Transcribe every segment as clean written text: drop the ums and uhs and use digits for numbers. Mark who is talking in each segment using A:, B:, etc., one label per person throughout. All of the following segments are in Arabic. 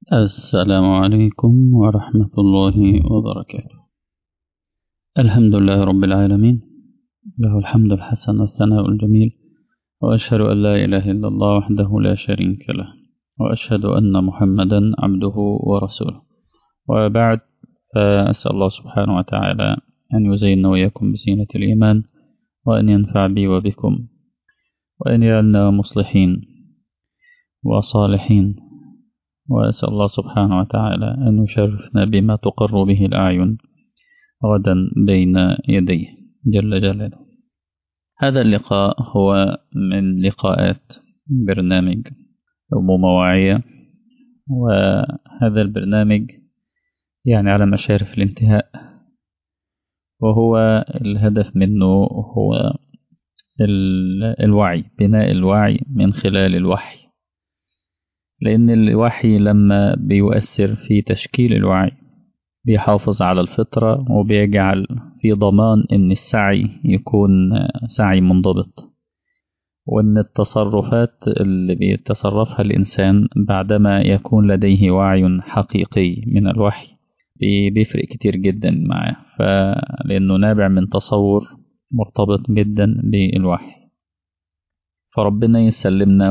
A: السلام عليكم ورحمة الله وبركاته. الحمد لله رب العالمين، له الحمد الحسن والثناء الجميل، وأشهد أن لا إله إلا الله وحده لا شريك له، وأشهد أن محمدا عبده ورسوله. وبعد، فأسأل الله سبحانه وتعالى أن يزيننا وإياكم بزينة الإيمان، وأن ينفع بي وبكم، وأن يجعلنا مصلحين وصالحين. وأسأل الله سبحانه وتعالى أن يشرفنا بما تقر به الأعين غدا بين يديه جل جلاله. هذا اللقاء هو من لقاءات برنامج أمومة واعية، وهذا البرنامج يعني على مشارف الانتهاء، وهو الهدف منه هو الوعي، بناء الوعي من خلال الوحي، لأن الوحي لما بيؤثر في تشكيل الوعي بيحافظ على الفطرة، وبيجعل في ضمان أن السعي يكون سعي منضبط، وأن التصرفات اللي بيتصرفها الإنسان بعدما يكون لديه وعي حقيقي من الوحي بيفرق كتير جدا معه، لأنه نابع من تصور مرتبط جدا بالوحي. فربنا يسلمنا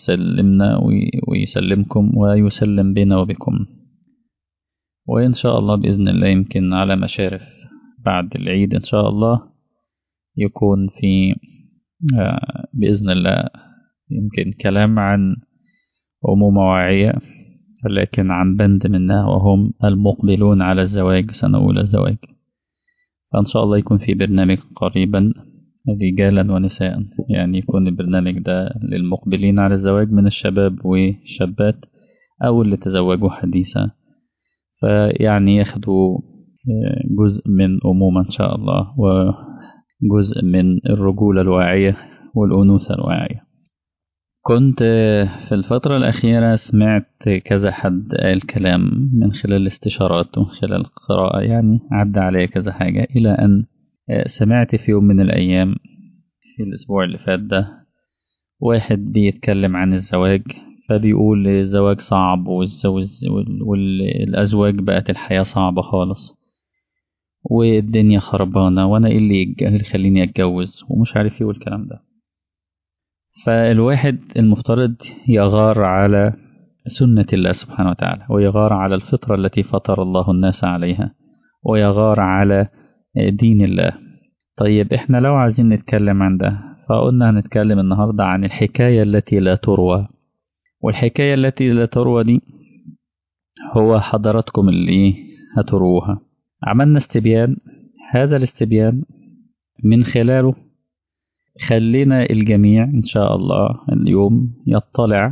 A: ويسلمكم ويسلم بنا وبكم. وإن شاء الله بإذن الله يمكن على مشارف بعد العيد إن شاء الله يكون في بإذن الله يمكن كلام عن أمومة واعية، لكن عن بند منها وهم المقبلون على الزواج، سنة أولى الزواج. فإن شاء الله يكون في برنامج قريبا رجالا ونساء، يعني يكون البرنامج ده للمقبلين على الزواج من الشباب والشابات أو اللي تزوجوا حديثا، فيعني ياخدوا جزء من أمومة إن شاء الله، وجزء من الرجولة الواعية والأنوثة الواعية. كنت في الفترة الأخيرة سمعت كذا حد قال كلام من خلال الاستشارات ومن خلال القراءة، يعني عدى علي كذا حاجة، إلى أن سمعت في يوم من الأيام في الأسبوع اللي فات ده واحد بيتكلم عن الزواج، فبيقول الزواج صعب والأزواج بقت الحياة صعبة خالص والدنيا خربانة، وأنا إيه اللي يخليني أتجوز ومش عارف إيه والكلام ده. فالواحد المفترض يغار على سنة الله سبحانه وتعالى، ويغار على الفطرة التي فطر الله الناس عليها، ويغار على دين الله. طيب إحنا لو عايزين نتكلم عن ده، فقلنا هنتكلم النهاردة عن الحكاية التي لا تروى. والحكاية التي لا تروى دي هو حضراتكم اللي هتروها. عملنا استبيان، هذا الاستبيان من خلاله خلينا الجميع إن شاء الله اليوم يطلع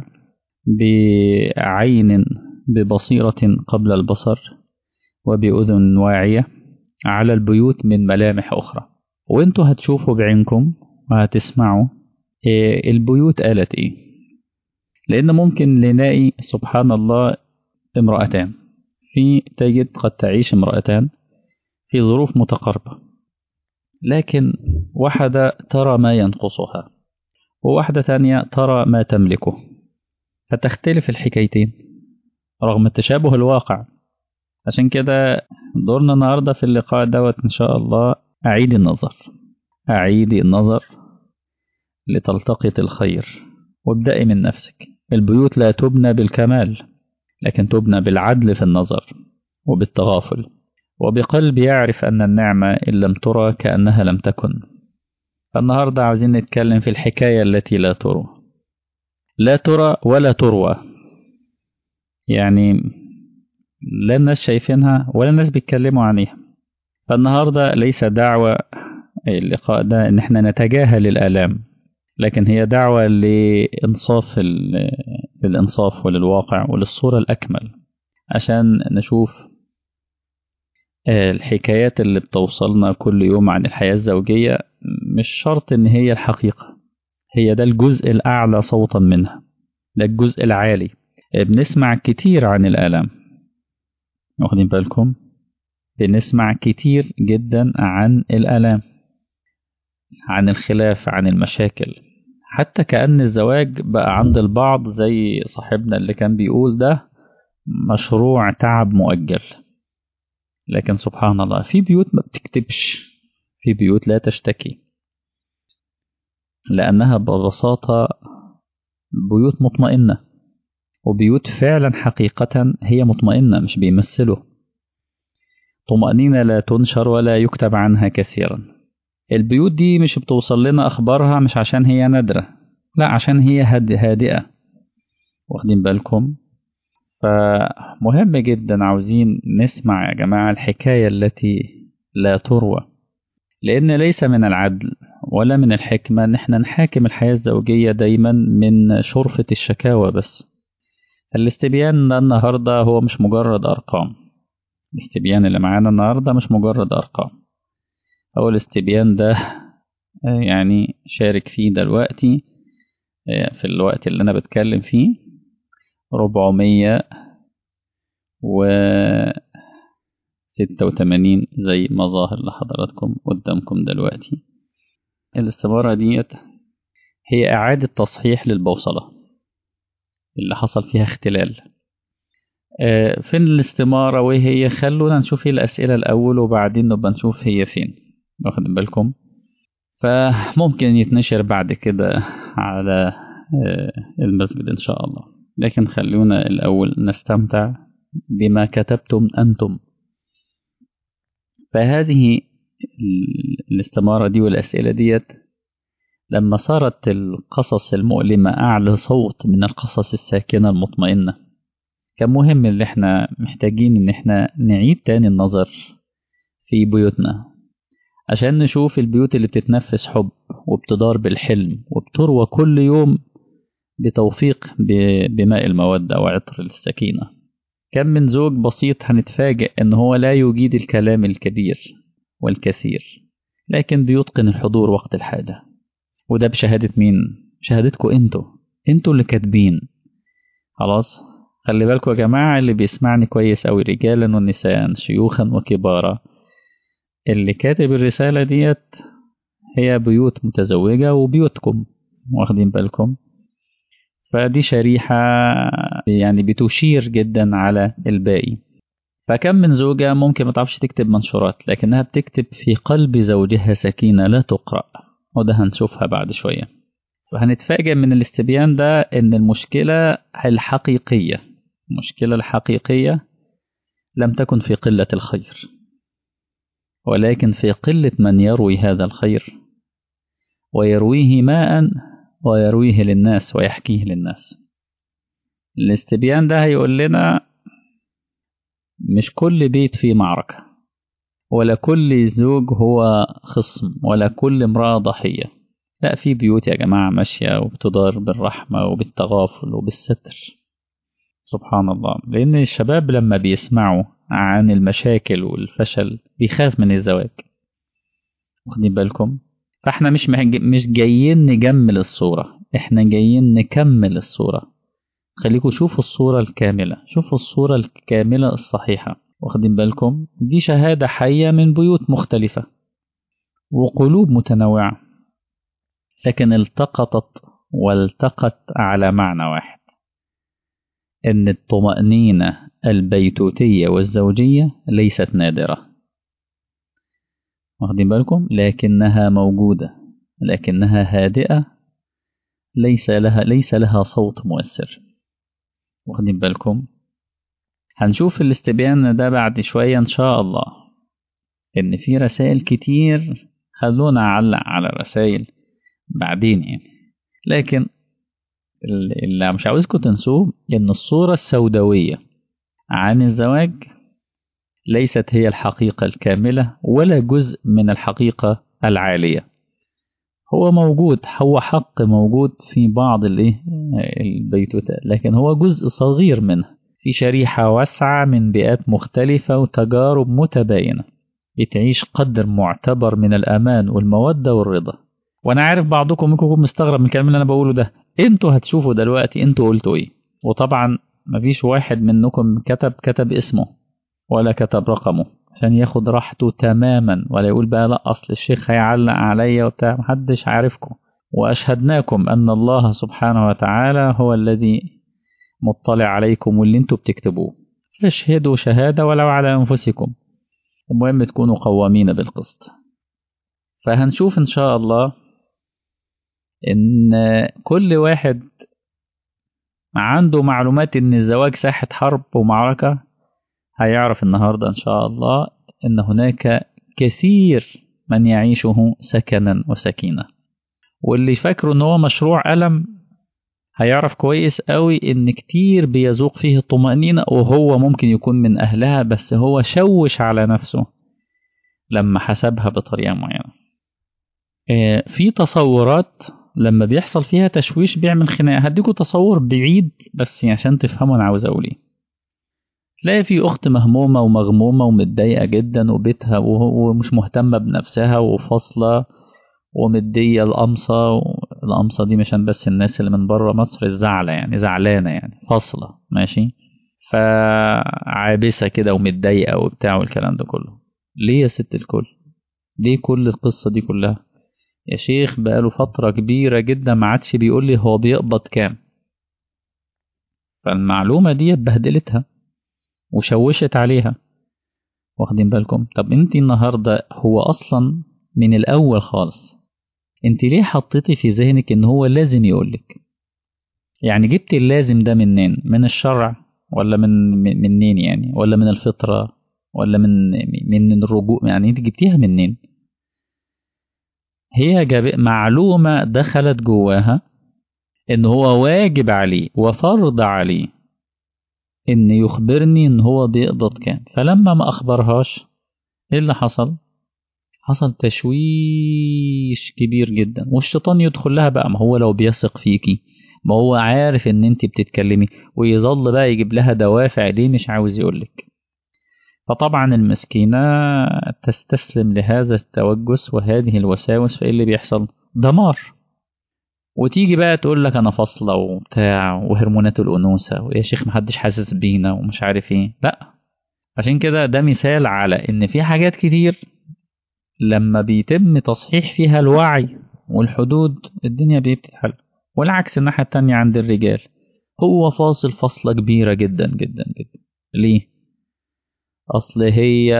A: بعين ببصيرة قبل البصر وبأذن واعية على البيوت من ملامح أخرى، وانتوا هتشوفوا بعينكم وهتسمعوا البيوت قالت ايه. لأن ممكن نلاقي سبحان الله امرأتان، تجد قد تعيش امرأتان في ظروف متقاربة، لكن واحدة ترى ما ينقصها وواحدة تانية ترى ما تملكه، فتختلف الحكايتين رغم التشابه الواقع. عشان كده دورنا النهاردة في اللقاء دوت إن شاء الله أعيدي النظر لتلتقط الخير، وابدأي من نفسك. البيوت لا تبنى بالكمال، لكن تبنى بالعدل في النظر وبالتغافل وبقلب يعرف أن النعمة إن لم ترى كأنها لم تكن. فالنهاردة عاوزين نتكلم في الحكاية التي لا ترى ولا تروى، يعني لا الناس شايفينها ولا الناس بيتكلموا عنها. فالنهاردة ليس دعوة اللقاء ده إن احنا نتجاهل الآلام، لكن هي دعوة لإنصاف للإنصاف وللواقع وللصورة الأكمل، عشان نشوف الحكايات اللي بتوصلنا كل يوم عن الحياة الزوجية مش شرط إن هي الحقيقة، هي ده الجزء الأعلى صوتا منها، ده الجزء العالي. بنسمع كتير عن الآلام، واخدين بالكم؟ بنسمع كتير جدا عن الآلام، عن الخلاف، عن المشاكل، حتى كأن الزواج بقى عند البعض زي صاحبنا اللي كان بيقول ده مشروع تعب مؤجل. لكن سبحان الله في بيوت ما بتكتبش، في بيوت لا تشتكي، لأنها ببساطة بيوت مطمئنة، وبيوت فعلا حقيقة هي مطمئنة مش بيمثلوا. طمأنينة لا تنشر ولا يكتب عنها كثيرا. البيوت دي مش بتوصل لنا أخبارها مش عشان هي نادرة، لا عشان هي هادئة. واخدين بالكم؟ فمهم جدا عاوزين نسمع يا جماعة الحكاية التي لا تروى، لأن ليس من العدل ولا من الحكمة إن احنا نحاكم الحياة الزوجية دايما من شرفة الشكاوى بس. الاستبيان ده النهاردة هو مش مجرد أرقام، الاستبيان اللي معانا النهاردة مش مجرد أرقام. أو الاستبيان ده يعني شارك فيه دلوقتي في الوقت اللي أنا بتكلم فيه 486 زي ما ظاهر لحضراتكم قدامكم دلوقتي. الاستمارة ديت هي إعادة تصحيح للبوصلة اللي حصل فيها اختلال. فين الاستمارة وهي؟ خلونا نشوف الأسئلة الأول وبعدين نبقى نشوف هي فين. واخد بالكم؟ فممكن يتنشر بعد كده على المسجد إن شاء الله، لكن خلونا الأول نستمتع بما كتبتم أنتم. فهذه الاستمارة دي والأسئلة ديت لما صارت القصص المؤلمة أعلى صوت من القصص الساكنة المطمئنة، كان مهم اللي احنا محتاجين ان احنا نعيد تاني النظر في بيوتنا عشان نشوف البيوت اللي بتتنفس حب وبتدار بالحلم وبتروى كل يوم بتوفيق بماء المودة وعطر السكينة. كم من زوج بسيط هنتفاجئ ان هو لا يجيد الكلام الكبير والكثير، لكن بيتقن الحضور وقت الحاجة. وده بشهادة مين؟ شهادتكم انتوا اللي كاتبين. خلاص خلي بالكم يا جماعة، اللي بيسمعني كويس أوي رجالا ونساء شيوخا وكبارا، اللي كاتب الرسالة ديت هي بيوت متزوجة وبيوتكم، واخدين بالكم؟ فدي شريحة يعني بتشير جدا على الباقي. فكم من زوجة ممكن ما تعرفش تكتب منشورات لكنها بتكتب في قلب زوجها سكينة لا تقرأ، وده هنشوفها بعد شوية. فهنتفاجئ من الاستبيان ده إن المشكلة الحقيقية لم تكن في قلة الخير، ولكن في قلة من يروي هذا الخير ويرويه ماء ويرويه للناس ويحكيه للناس. الاستبيان ده هيقول لنا مش كل بيت فيه معركة، ولا كل زوج هو خصم، ولا كل امرأة ضحية. لا، في بيوت يا جماعة ماشية وبتدار بالرحمة وبالتغافل وبالستر. سبحان الله. لأن الشباب لما بيسمعوا عن المشاكل والفشل بيخاف من الزواج، واخدين بالكم؟ فاحنا مش جايين نجمل الصورة، احنا جايين نكمل الصورة. خليكم شوفوا الصورة الكاملة، شوفوا الصورة الكاملة الصحيحة، واخدين بالكم؟ دي شهادة حية من بيوت مختلفة وقلوب متنوعة، لكن والتقت على معنى واحد، إن الطمأنينة البيتوتية والزوجية ليست نادرة، واخدين بالكم؟ لكنها موجودة، لكنها هادئة، ليس لها صوت مؤثر، واخدين بالكم؟ هنشوف الاستبيان ده بعد شوية إن شاء الله، إن في رسائل كتير. خلونا أعلق على الرسائل بعدين يعني. لكن اللي مش عاوزكم تنسوه إن الصورة السوداوية عن الزواج ليست هي الحقيقة الكاملة ولا جزء من الحقيقة العالية. هو موجود، هو حق موجود في بعض البيتوتات، لكن هو جزء صغير منه في شريحة واسعة من بيئات مختلفة وتجارب متباينة بتعيش قدر معتبر من الأمان والمودة والرضا. وأنا عارف بعضكم ممكن يكون مستغرب من الكلام اللي أنا بقوله ده، انتوا هتشوفوا دلوقتي انتوا قلتوا ايه. وطبعا مفيش واحد منكم كتب اسمه ولا كتب رقمه عشان ياخد راحته تماما، ولا يقول بقى لا أصل الشيخ هيعلق عليا وبتاع. محدش عارفكم، وأشهدناكم أن الله سبحانه وتعالى هو الذي مطلع عليكم واللي انتوا بتكتبوه، فاشهدوا شهادة ولو على أنفسكم، المهم تكونوا قوامين بالقسط. فهنشوف إن شاء الله إن كل واحد عنده معلومات إن الزواج ساحة حرب ومعركة هيعرف النهاردة إن شاء الله إن هناك كثير من يعيشه سكنا وسكينة، واللي فاكره إن هو مشروع ألم هيعرف كويس قوي إن كتير بيذوق فيه الطمأنينة، وهو ممكن يكون من أهلها بس هو شوش على نفسه لما حسبها بطريقة معينة. في تصورات لما بيحصل فيها تشويش بيعمل خناقة. هديكوا تصور بعيد بس عشان تفهموا أنا عاوز أقول إيه. تلاقي في أخت مهمومة ومغمومة ومتضايقة جدا وبيتها ومش مهتمة بنفسها وفاصلة ومدية القمصة. القمصة دي مشان بس الناس اللي من بره مصر الزعلة، يعني زعلانة يعني فاصلة ماشي، فعابسة كده ومتضايقة وبتاع والكلام ده كله. ليه يا ست الكل؟ ليه كل القصة دي كلها؟ يا شيخ بقاله فترة كبيرة جدا ما عادش بيقول لي هو بيقبض كام. فالمعلومة دي بهدلتها وشوشت عليها، واخدين بالكم؟ طب انت النهاردة هو اصلا من الاول خالص انت ليه حطيتي في ذهنك ان هو لازم يقولك؟ يعني جبت اللازم ده منين؟ من الشرع ولا منين يعني؟ ولا من الفطرة ولا من الرجوع؟ يعني انت جبتيها منين؟ هي معلومة دخلت جواها ان هو واجب عليه وفرض عليه ان يخبرني ان هو بيقبض كام. فلما ما اخبرهاش ايه اللي حصل؟ حصل تشويش كبير جدا، والشيطان يدخل لها بقى. ما هو لو بيثق فيكي، ما هو عارف ان انت بتتكلمي، ويظل بقى يجيب لها دوافع ليه مش عاوز يقولك. فطبعا المسكينة تستسلم لهذا التوجس وهذه الوساوس، فايه اللي بيحصل؟ دمار. وتيجي بقى تقول لك انا فاصله وبتاع وهرمونات الانوثه ويا شيخ محدش حاسس بينا ومش عارف ايه. لا، عشان كده ده مثال على ان في حاجات كتير لما بيتم تصحيح فيها الوعي والحدود الدنيا بتتحل. والعكس الناحيه التانية عند الرجال، هو فاصل فاصله كبيره جدا جدا جدا. ليه؟ اصل هي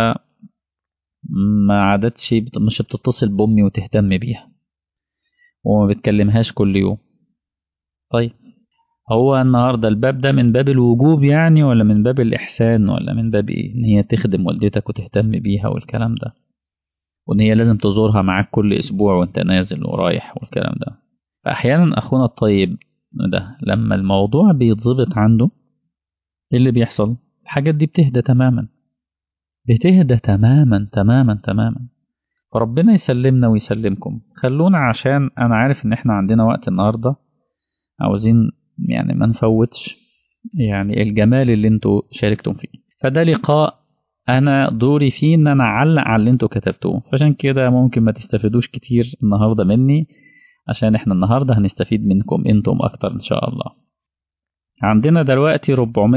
A: ما عادتش مش بتتصل بامي وتهتم بيها وما بتكلمهاش كل يوم. طيب هو النهاردة الباب ده من باب الوجوب يعني، ولا من باب الإحسان، ولا من باب إيه؟ إن هي تخدم والدتك وتهتم بيها والكلام ده، وإن هي لازم تزورها معاك كل أسبوع وأنت نازل ورايح والكلام ده. فأحيانا أخونا الطيب ده لما الموضوع بيتظبط عنده إيه اللي بيحصل؟ الحاجات دي بتهدى تماما، بتهدى تماما تماما تماما. فربنا يسلمنا ويسلمكم. خلونا، عشان أنا عارف إن إحنا عندنا وقت النهاردة، عاوزين يعني ما نفوتش يعني الجمال اللي انتوا شاركتم فيه. فده لقاء انا دوري فيه ان انا اعلق على اللي انتوا كتبتوه، فعشان كده ممكن ما تستفيدوش كتير النهارده مني، عشان احنا النهارده هنستفيد منكم انتم اكتر ان شاء الله. عندنا دلوقتي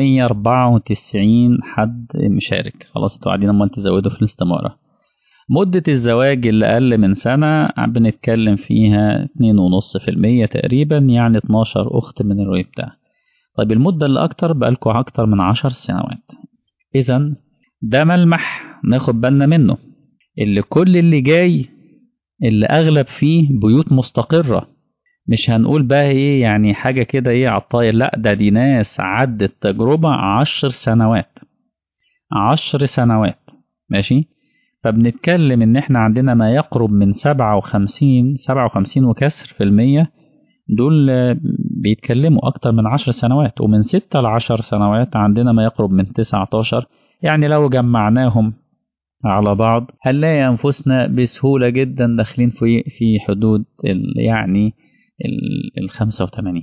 A: 494 حد مشارك. خلاص انتوا قاعدين امال تزودوا في الاستمارة. مدة الزواج اللي أقل من سنة بنتكلم فيها 2.5% تقريبا، يعني 12 أخت من الرؤية بتاعها. طيب المدة اللي أكتر بقالكوا أكتر من 10 سنوات. إذا ده ملمح ناخد بالنا منه، اللي كل اللي جاي اللي أغلب فيه بيوت مستقرة. مش هنقول بقى إيه يعني حاجة كده إيه عالطاير، لأ ده دي ناس عدت تجربة 10 سنوات. 10 سنوات ماشي. فبنتكلم إن إحنا عندنا ما يقرب من 57 وكسر في المية دول بيتكلموا أكتر من 10 سنوات، ومن 6 ل10 سنوات عندنا ما يقرب من 19. يعني لو جمعناهم على بعض هنلاقي أنفسنا بسهولة جدا داخلين في حدود يعني 85.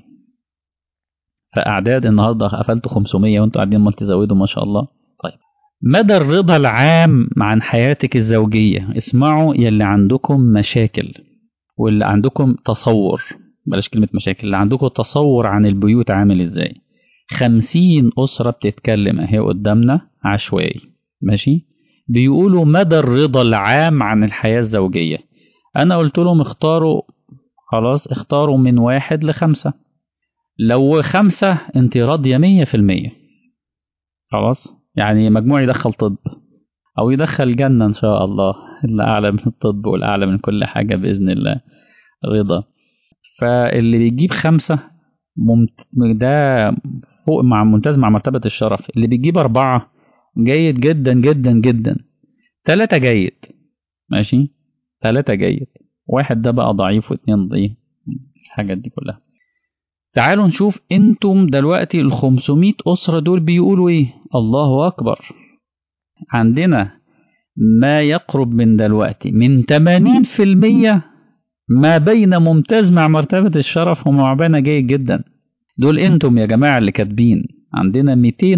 A: فأعداد النهاردة قفلت 500 وانتوا قاعدين ما تزودوا ما شاء الله. طيب مدى الرضا العام عن حياتك الزوجية. اسمعوا يلي عندكم مشاكل واللي عندكم تصور، بلاش كلمة مشاكل، اللي عندكم تصور عن البيوت عامل ازاي. 50 أسرة بتتكلم اهي قدامنا عشوائي ماشي، بيقولوا مدى الرضا العام عن الحياة الزوجية. أنا قلت لهم اختاروا، خلاص اختاروا من 1 ل5. لو 5 انت راضية 100%. خلاص، يعني مجموع يدخل طب او يدخل جنة ان شاء الله، الاعلى من الطب والاعلى من كل حاجة باذن الله، رضا. فاللي بيجيب 5 ده فوق، مع ممتاز مع مرتبة الشرف. اللي بيجيب 4 جيد جدا جدا جدا. 3 جيد، ماشي، 3 جيد. 1 ده بقى ضعيف، و2 ضعيف، الحاجات دي كلها. تعالوا نشوف انتم دلوقتي ال 500 أسرة دول بيقولوا ايه. الله أكبر. عندنا ما يقرب من دلوقتي من 80% ما بين ممتاز مع مرتبة الشرف وما بين جيد جدا. دول انتم يا جماعة اللي كاتبين. عندنا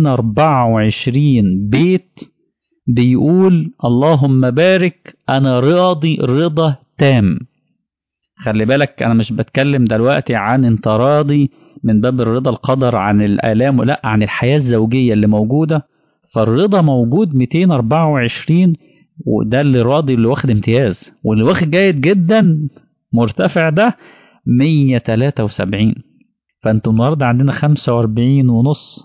A: 224 بيت بيقول اللهم بارك أنا راضي رضا تام. خلي بالك أنا مش بتكلم دلوقتي عن انت راضي من باب الرضا القدر عن الآلام، لا، عن الحياة الزوجية اللي موجودة. فالرضا موجود 224، وده اللي راضي، اللي واخد امتياز، واللي واخد جيد جدا مرتفع ده 173. فانتوا النهارده عندنا 45.5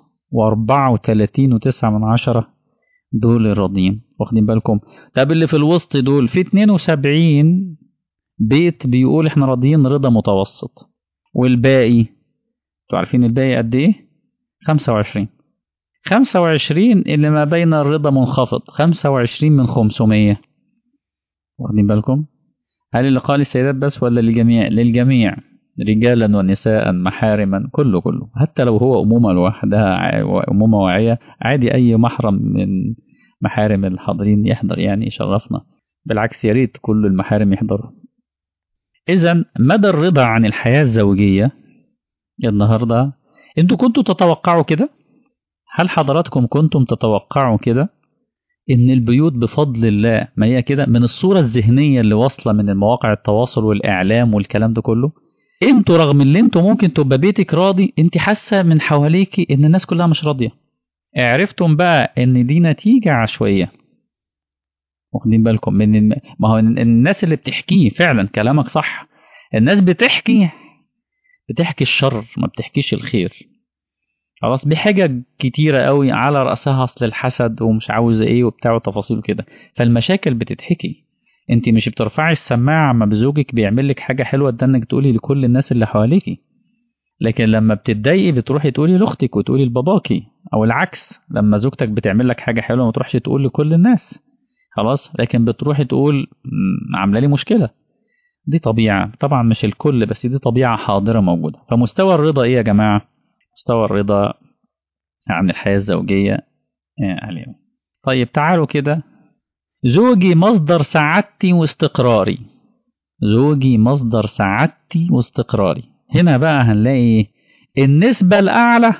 A: و34.9 دول الراضيين، واخدين بالكم؟ طب اللي في الوسط دول في 72 بيت بيقول احنا راضيين رضا متوسط. والباقي انتوا عارفين الباقي قد ايه؟ 25. 25 اللي ما بين الرضا منخفض، 25 من 500. واخدين بالكم؟ هل اللي قال السيدات بس ولا للجميع؟ للجميع، رجالا ونساء محارما، كله كله، حتى لو هو أمومة لوحدها، أمومة واعية عادي، أي محرم من محارم الحاضرين يحضر، يعني يشرفنا. بالعكس، يا ريت كل المحارم يحضروا. إذا مدى الرضا عن الحياة الزوجية النهاردة، انتوا كنتوا تتوقعوا كده؟ هل حضراتكم كنتم تتوقعوا كده؟ ان البيوت بفضل الله ما هي كده، من الصورة الذهنية اللي واصلة من المواقع التواصل والإعلام والكلام ده كله. انتوا رغم اللي انتوا ممكن تبقى بيتك راضي، انت حاسة من حواليكي ان الناس كلها مش راضية. عرفتم بقى ان دي نتيجة عشوائية. واخدين بالكم من ما هو الناس اللي بتحكيه فعلا كلامك صح. الناس بتحكي الشر، ما بتحكيش الخير. خلاص، بحجج كتيرة قوي، على رأسها أصل الحسد ومش عاوز ايه وبتاع وتفاصيل كده. فالمشاكل بتتحكي. انت مش بترفعي السماعة اما بزوجك بيعمل لك حاجة حلوة ده انك تقولي لكل الناس اللي حواليكي. لكن لما بتتضايقي بتروحي تقولي لاختك وتقولي لباباكي، او العكس، لما زوجتك بتعمل لك حاجة حلوة ما تروحش تقول لكل الناس. خلاص، لكن بتروحي تقول عاملة لي مشكلة. دي طبيعة طبعا، مش الكل، بس دي طبيعة حاضرة موجودة. فمستوى الرضا ايه يا جماعة؟ مستوى الرضا عن الحياة الزوجية عليهم. طيب تعالوا كده. زوجي مصدر سعادتي واستقراري. زوجي مصدر سعادتي واستقراري. هنا بقى هنلاقي النسبة الأعلى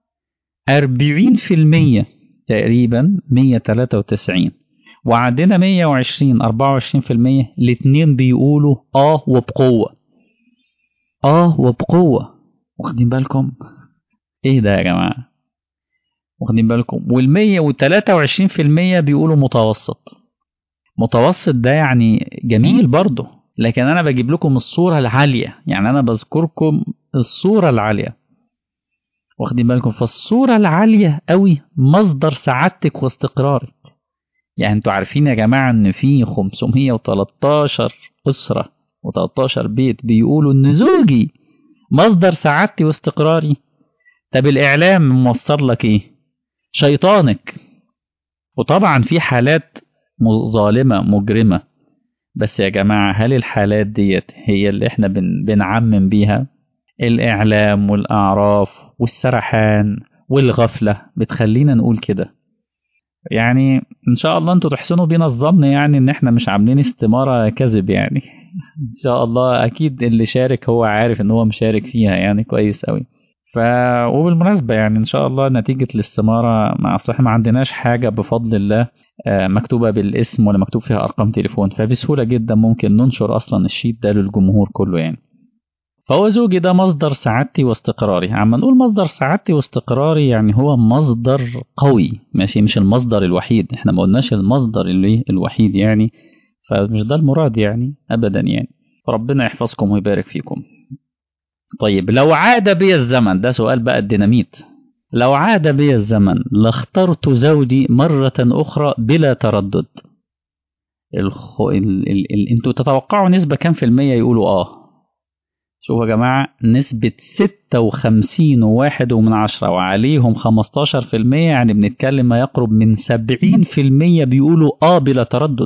A: 40% تقريبا 193، وعندنا 120 24%. الاتنين بيقولوا وبقوة. وبقوة. واخدين بالكم؟ ايه ده يا جماعة؟ واخدين بالكم؟ وال123% بيقولوا متوسط. متوسط ده يعني جميل برضه، لكن انا بجيب لكم الصورة العالية، يعني انا بذكركم الصورة العالية. واخدين بالكم؟ فالصورة العالية قوي مصدر سعادتك واستقرارك. يعني انتوا عارفين يا جماعة ان في 513 أسرة و13 بيت بيقولوا ان زوجي مصدر سعادتي واستقراري. طب الإعلام موصل لك ايه؟ شيطانك. وطبعا في حالات ظالمة مجرمة، بس يا جماعة هل الحالات ديت هي اللي احنا بنعمم بيها؟ الإعلام والأعراف والسرحان والغفلة بتخلينا نقول كده. يعني إن شاء الله أنتوا تحسنوا بينا الظن، يعني إن احنا مش عاملين استمارة كذب يعني. إن شاء الله أكيد اللي شارك هو عارف إن هو مشارك فيها يعني كويس أوي. وبالمناسبة يعني إن شاء الله نتيجة الاستمارة، مع صح ما عندناش حاجة بفضل الله مكتوبة بالاسم ولا مكتوب فيها أرقام تليفون، فبسهولة جدا ممكن ننشر أصلا الشيت ده للجمهور كله يعني. فهو زوجي ده مصدر سعادتي واستقراري. عما نقول مصدر سعادتي واستقراري يعني هو مصدر قوي، ماشي، مش المصدر الوحيد. احنا ما قلناش المصدر اللي الوحيد يعني، فمش ده المراد يعني أبدا يعني. فربنا يحفظكم ويبارك فيكم. طيب لو عاد بي الزمن، ده سؤال بقى الديناميت، لو عاد بي الزمن لاخترت زوجي مرة أخرى بلا تردد. انتوا تتوقعوا نسبة كام في المية يقولوا شوفوا يا جماعة، نسبة 56.1 وعليهم 15%، يعني بنتكلم ما يقرب من 70% بيقولوا بلا تردد.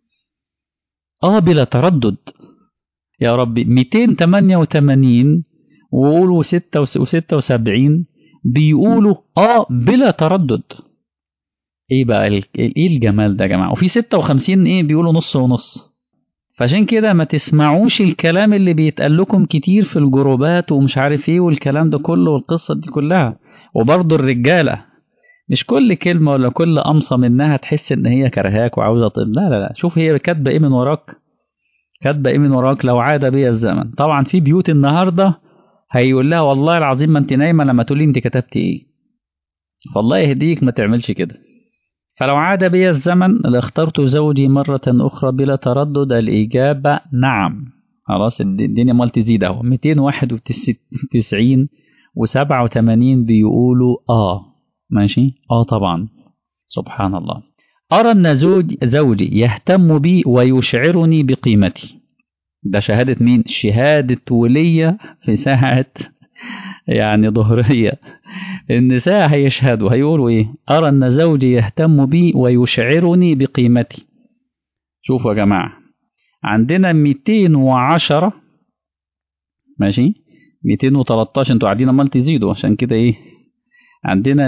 A: بلا تردد يا ربي. 288 وقولوا 76 بيقولوا بلا تردد. ايه بقى ايه الجمال ده يا جماعة؟ وفي 56 بيقولوا نص ونص. فعشان كده ما تسمعوش الكلام اللي بيتقال لكم كتير في الجروبات ومش عارف ايه والكلام ده كله والقصة دي كلها. وبرضه الرجالة مش كل كلمة ولا كل قمصة منها تحس ان هي كرهاك وعاوزة لا لا لا، شوف هي كاتبة ايه من وراك، كاتبة ايه من وراك. لو عاد بي الزمن، طبعا في بيوت النهاردة هيقول لها والله العظيم ما انت نايمة لما تقولي انت كتبتي ايه، فالله يهديك ما تعملش كده. فلو عاد بي الزمن لاخترت زوجي مرة أخرى بلا تردد، الإجابة نعم. خلاص الدنيا مال تزيد أهو، 291 و87 بيقولوا ماشي طبعا. سبحان الله. أرى أن زوجي يهتم بي ويشعرني بقيمتي. ده شهادة مين؟ شهادة ولية في ساعة يعني ظهرية. النساء هيشهدوا هيقولوا ايه؟ أرى أن زوجي يهتم بي ويشعرني بقيمتي. شوفوا يا جماعة، عندنا 210 ماشي، 213 انتوا قاعدين امال تزيدوا عشان كده عندنا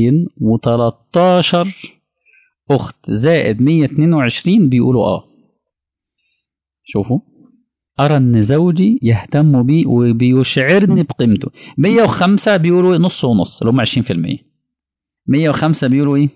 A: 213 أخت زائد 122 بيقولوا شوفوا، أرى أن زوجي يهتم بي وبيشعرني بقيمته. 105 بيقولوا نص ونص اللي هم 20%. 105 بيقولوا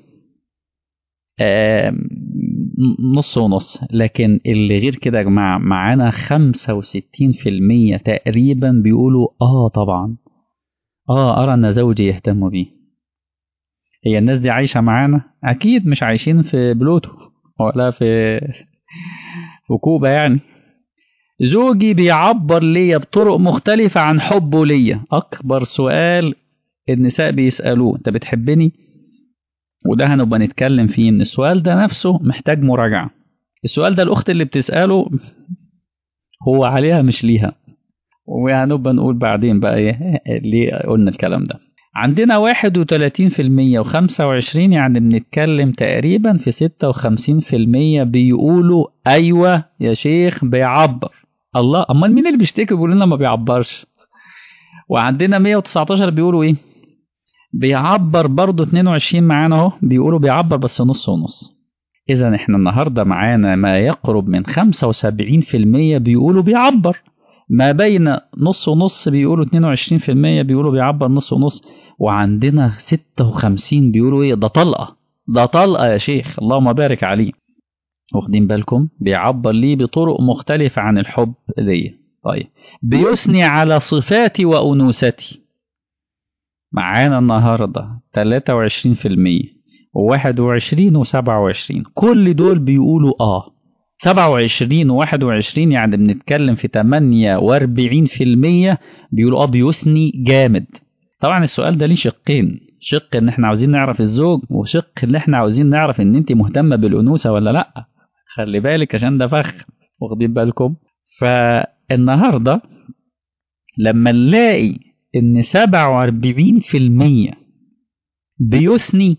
A: نص ونص. لكن اللي غير كده يا جماعة معانا 65% تقريبا بيقولوا طبعا أرى أن زوجي يهتم بي. هي الناس دي عايشة معانا؟ أكيد مش عايشين في بلوتو ولا في كوبا يعني. زوجي بيعبر ليا بطرق مختلفة عن حبه ليا. أكبر سؤال النساء بيسألوه، أنت بتحبني؟ وده هنبقى نتكلم فيه، إن السؤال ده نفسه محتاج مراجعة. السؤال ده الأخت اللي بتسأله هو عليها مش ليها، وهنبقى نقول بعدين بقى ليه قلنا الكلام ده. عندنا 31% و25، يعني بنتكلم تقريبا في 56% بيقولوا أيوة يا شيخ بيعبر. الله، أمال مين اللي بيشتكي بيقول لنا ما بيعبرش؟ وعندنا 119 بيقولوا بيعبر برضه. 22 معانا اهو بيقولوا بيعبر بس نص ونص. إذا احنا النهارده معانا ما يقرب من 75% بيقولوا بيعبر، ما بين نص ونص بيقولوا 22% بيقولوا بيعبر نص ونص، وعندنا 56 بيقولوا ده طلقة، ده طلقة يا شيخ اللهم بارك عليه. واخدين بالكم؟ بيعبر ليه بطرق مختلفة عن الحب ليا. طيب بيثني على صفاتي وأنوثتي. معانا النهاردة 23% و21 و27، كل دول بيقولوا 27 و21، يعني بنتكلم في 48% بيقولوا بيثني جامد. طبعا السؤال ده ليه شقين، شق ان احنا عاوزين نعرف الزوج، وشق ان احنا عاوزين نعرف ان انت مهتمة بالأنوثة ولا لا. خلي بالك عشان ده فخ، واخدين بالكم؟ فالنهاردة لما نلاقي ان 47% بيثني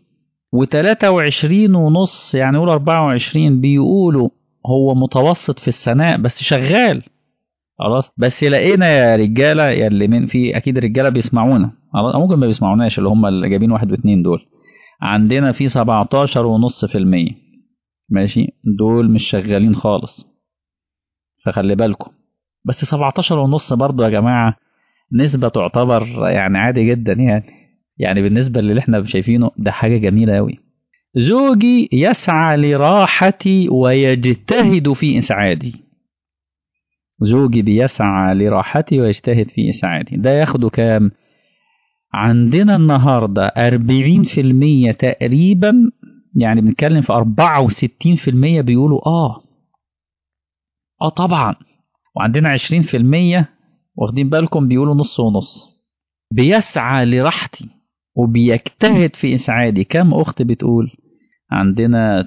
A: و23.5 يعني نقول 24 بيقولوا هو متوسط في الثناء بس شغال. خلاص بس لقينا يا رجاله يا اللي من في اكيد الرجاله بيسمعونا، خلاص ممكن ما بيسمعوناش اللي هم اللي جايبين 1 و2 دول. عندنا في 17.5% ماشي، دول مش شغالين خالص، فخلي بالكم. بس 17.5 برضه يا جماعه نسبة تعتبر يعني عادي جدا، يعني بالنسبة للي احنا شايفينه ده حاجة جميلة أوي. زوجي يسعى لراحتي ويجتهد في إسعادي. زوجي بيسعى لراحتي ويجتهد في إسعادي، ده ياخده كام؟ عندنا النهاردة 40% تقريبا، يعني بنتكلم في 64% بيقولوا طبعا. وعندنا 20% واخدين بالكم؟ بيقولوا نص ونص. بيسعى لراحتي وبيجتهد في إسعادي. كم أخت بتقول عندنا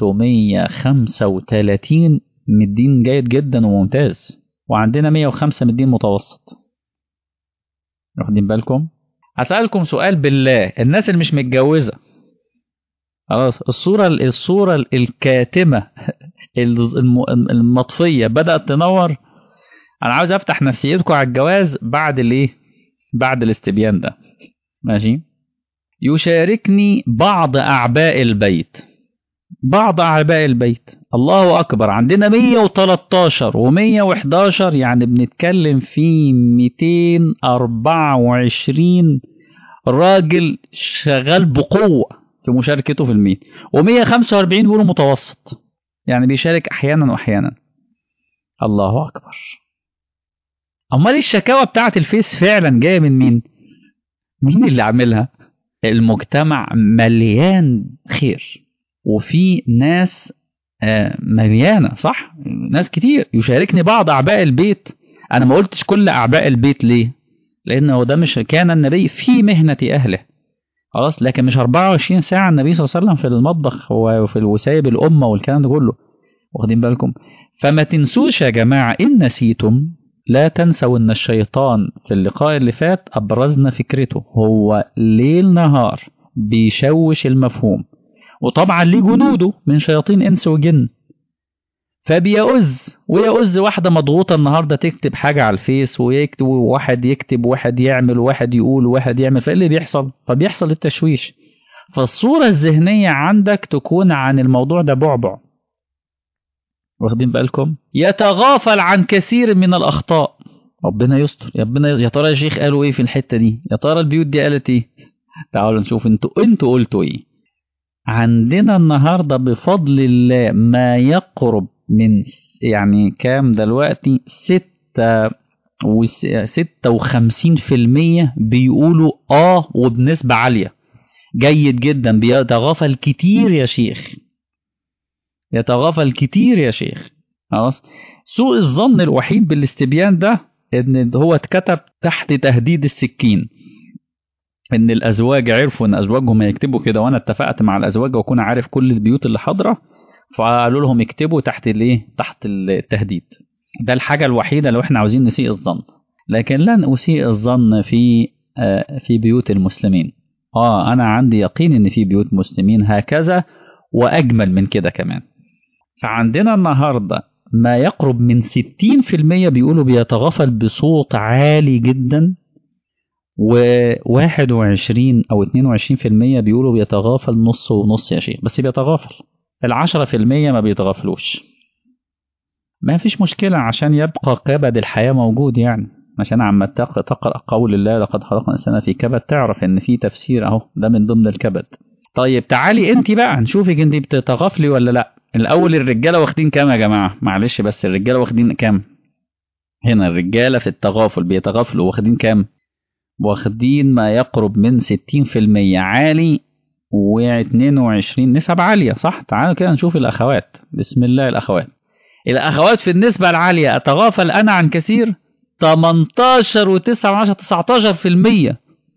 A: 335 مدين جيد جدا وممتاز، وعندنا 105 مدين متوسط. واخدين بالكم؟ هسألكم سؤال بالله، الناس اللي مش متجوزة خلاص الصورة الكاتمة المطفية بدأت تنور. أنا عاوز أفتح نفسيتكم على الجواز بعد الإيه؟ بعد الاستبيان ده. ماشي. يشاركني بعض أعباء البيت. بعض أعباء البيت، الله أكبر، عندنا 113 و111، يعني بنتكلم في 224 راجل شغال بقوة في مشاركته في الميت، و145 بيقولوا متوسط، يعني بيشارك أحيانا وأحيانا. الله أكبر. أمال الشكاوى بتاعت الفيس فعلا جاية من مين؟ مين اللي عاملها؟ المجتمع مليان خير، وفي ناس مليانة صح، ناس كتير. يشاركني بعض أعباء البيت. أنا ما قلتش كل أعباء البيت، ليه؟ لأنه ده مش كان النبي في مهنة أهله خلاص، لكن مش 24 ساعة النبي صلى الله عليه وسلم في المطبخ وفي الوسائب الأمة والكلام ده كله. واخدين بالكم؟ فما تنسوش يا جماعة، إن نسيتم لا تنسوا إن الشيطان في اللقاء اللي فات أبرزنا فكرته، هو ليل نهار بيشوش المفهوم، وطبعا ليه جنوده من شياطين إنس وجن، فبيؤز ويؤز واحدة مضغوطة النهاردة تكتب حاجة على الفيس، ويكتب واحد يكتب واحد يعمل واحد يقول واحد يعمل، فإيه اللي بيحصل؟ فبيحصل التشويش. فالصورة الذهنية عندك تكون عن الموضوع ده بعبع. واخدين بالكم؟ يتغافل عن كثير من الأخطاء. ربنا يستر يا ربنا. يا ترى يا شيخ قالوا ايه في الحتة دي؟ يا ترى البيوت دي قالت ايه؟ تعالوا نشوف انتوا قلتوا ايه. عندنا النهاردة بفضل الله ما يقرب من يعني كام دلوقتي 56% بيقولوا وبنسبة عالية. جيد جدا. بيتغافل كتير يا شيخ، يتغافل كتير يا شيخ. خلاص. سوء الظن الوحيد بالاستبيان ده ان هو اتكتب تحت تهديد السكين، ان الازواج عرفوا ان ازواجهم هيكتبوا كده، وانا اتفقت مع الازواج واكون عارف كل البيوت اللي حاضره، فقالوا لهم اكتبوا تحت الايه؟ تحت التهديد. ده الحاجه الوحيده لو احنا عاوزين نسيء الظن، لكن لن اسيء الظن في بيوت المسلمين. انا عندي يقين ان في بيوت مسلمين هكذا واجمل من كده كمان. فعندنا النهارده ما يقرب من 60% بيقولوا بيتغافل بصوت عالي جدا، و21 أو 22% بيقولوا بيتغافل نص ونص يا شيخ، بس بيتغافل. 10% ما بيتغافلوش. ما فيش مشكلة عشان يبقى كبد الحياة موجود، يعني عشان عم تقرأ قول الله لقد خلقنا الإنسان في كبد، تعرف إن في تفسير أهو ده من ضمن الكبد. طيب تعالي أنت بقى نشوفك أنت بتتغافلي ولا لأ. الأول الرجالة واخدين كام يا جماعة؟ معلش بس الرجالة واخدين كام؟ هنا الرجالة في التغافل بيتغافلوا واخدين كام؟ واخدين ما يقرب من 60% عالي، و22 نسب عالية صح. تعالوا كده نشوف الأخوات. بسم الله. الأخوات في النسبة العالية أتغافل أنا عن كثير 18 و9 19%.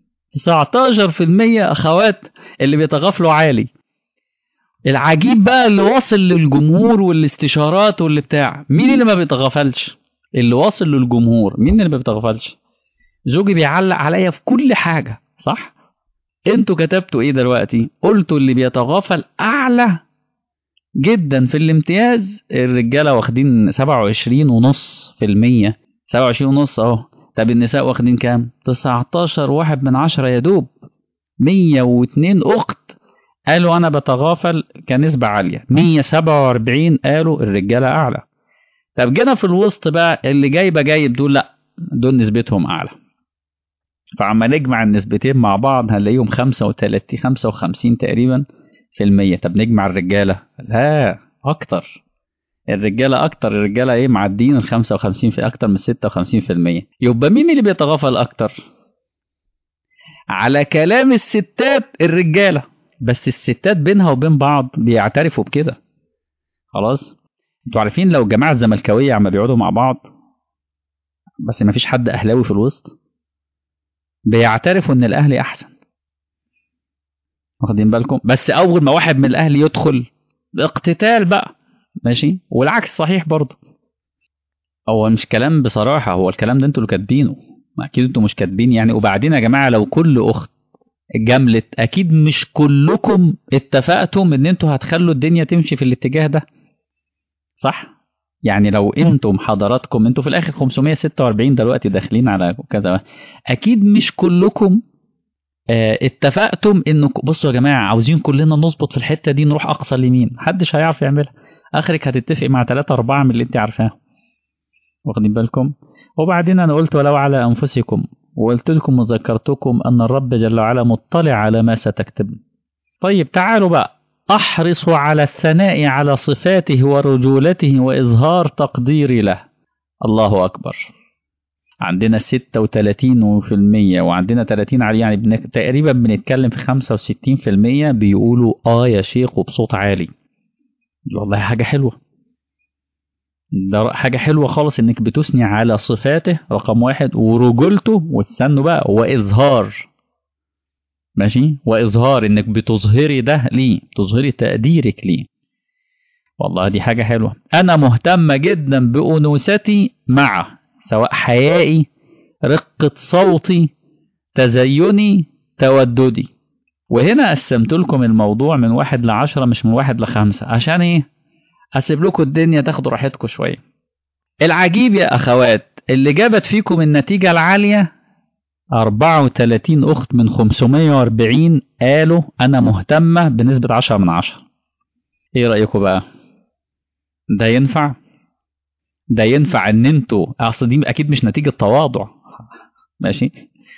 A: 19% أخوات اللي بيتغافلوا عالي. العجيب بقى اللي واصل للجمهور والاستشارات واللي بتاع، مين اللي ما بيتغافلش؟ اللي واصل للجمهور. مين اللي ما بيتغافلش؟ زوجي بيعلق عليا في كل حاجة صح. انتوا كتبتوا ايه دلوقتي؟ قلتوا اللي بيتغافل اعلى جدا في الامتياز الرجالة واخدين 27.5%. 27.5 اهو. طب النساء واخدين كام؟ 19.1 يا دوب. 102 اخت قالوا انا بتغافل كنسبة عالية. 147 قالوا الرجالة اعلى. طب جينا في الوسط بقى اللي جايب دول لا، دول نسبتهم اعلى. فعما نجمع النسبتين مع بعض هنلاقيهم 35 55 تقريبا في المية. طب نجمع الرجالة، لا أكتر. الرجالة إيه معدين 55 في أكتر من 56%. يبقى مين اللي بيتغافل أكتر؟ على كلام الستات الرجالة، بس الستات بينها وبين بعض بيعترفوا بكده. خلاص. انتوا عارفين لو جماعة زملكاوية عم بيقعدوا مع بعض بس ما فيش حد اهلاوي في الوسط بيعترفوا ان الاهلي احسن، واخدين بالكم؟ بس اول ما واحد من الاهلي يدخل اقتتال بقى، ماشي. والعكس صحيح برضه. هو مش كلام بصراحه، هو الكلام ده انتوا اللي كاتبينه، ما اكيد انتوا مش كاتبين يعني. وبعدين يا جماعه لو كل اخت جملت اكيد مش كلكم اتفقتم ان انتوا هتخلوا الدنيا تمشي في الاتجاه ده، صح؟ يعني لو انتم حضراتكم انتوا في الاخر 546 دلوقتي داخلين على كذا، اكيد مش كلكم اتفقتم انه بصوا يا جماعه عاوزين كلنا نظبط في الحته دي نروح اقصى اليمين، محدش هيعرف يعملها. اخرك هتتفق مع 3 4 من اللي انت عارفاهم، واخدين بالكم؟ وبعدين انا قلت ولو على انفسكم، وقلت لكم وذكرتكم ان الرب جل وعلا مطلع على ما ستكتب. طيب تعالوا بقى، احرص على الثناء على صفاته ورجولته واظهار تقديري له. الله اكبر. عندنا 36% وعندنا 30 عليه، يعني تقريبا بنتكلم في 65% بيقولوا يا شيخ وبصوت عالي. والله حاجة حلوة، ده حاجة حلوة خالص انك بتثني على صفاته رقم 1 ورجولته، واستنوا بقى وإظهار، ماشي، وإظهار انك بتظهري ده ليه، تظهري تقديرك ليه. والله دي حاجة حلوة. أنا مهتمة جدا بأنوثتي معه، سواء حيائي، رقة صوتي، تزيني، توددي. وهنا قسمت لكم الموضوع من 1 ل10 مش من 1 ل5، عشان ايه؟ اسيب لكم الدنيا تاخدوا راحتكم شوية. العجيب يا اخوات اللي جابت فيكم النتيجة العالية 34 اخت من 540 قالوا انا مهتمة بنسبة 10/10. ايه رأيكم بقى؟ ده ينفع؟ ده ينفع ان انتوا اصل دي اكيد مش نتيجة تواضع، ماشي؟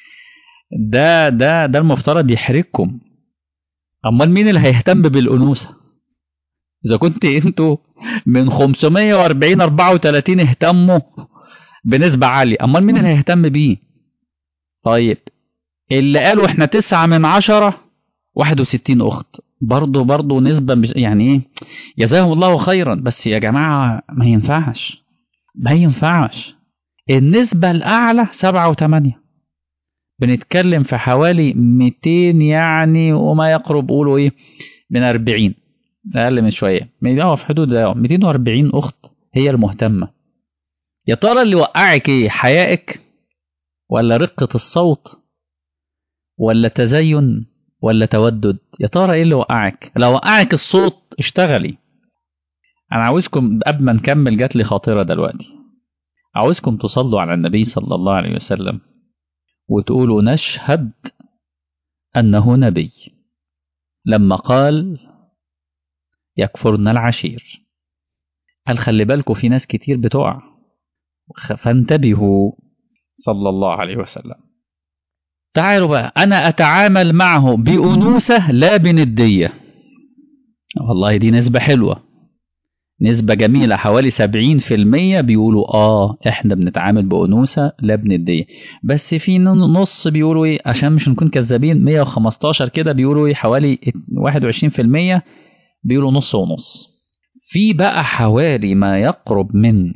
A: ده المفترض يحرجكم. امال مين اللي هيهتم بالانوثه؟ اذا كنت انتوا من 540 34 اهتموا بنسبه عاليه، امال مين اللي هيهتم بيه؟ طيب اللي قالوا احنا 9/10 61 اخت، برضه نسبه مش يعني ايه، جزاهم الله خيرا. بس يا جماعه ما ينفعش، ما ينفعش. النسبه الاعلى 7 و8، بنتكلم في حوالي 200 يعني وما يقرب، قولوا ايه، من 40، اقل من شويه، في حدود 240 اخت هي المهتمه. يا ترى اللي وقعك ايه؟ حيائك، ولا رقه الصوت، ولا تزين، ولا تودد؟ يا ترى ايه اللي وقعك؟ لو وقعك الصوت اشتغلي. انا عاوزكم قبل ما نكمل، جات لي خاطره دلوقتي، عاوزكم تصلوا على النبي صلى الله عليه وسلم وتقولوا نشهد انه نبي لما قال يكفرن العشير. قال خلي بالكم في ناس كتير بتقع، فانتبهوا صلى الله عليه وسلم. تعالوا بقى، أنا أتعامل معه بأنوثة لا بندية. والله دي نسبة حلوة، نسبة جميلة، حوالي 70% بيقولوا احنا بنتعامل بأنوثة لا بندية. بس في نص بيقولوا ايه، عشان مش نكون كذابين، 115 كده بيقولوا ايه، حوالي 21% بيقولوا نص ونص. في بقى حوالي ما يقرب من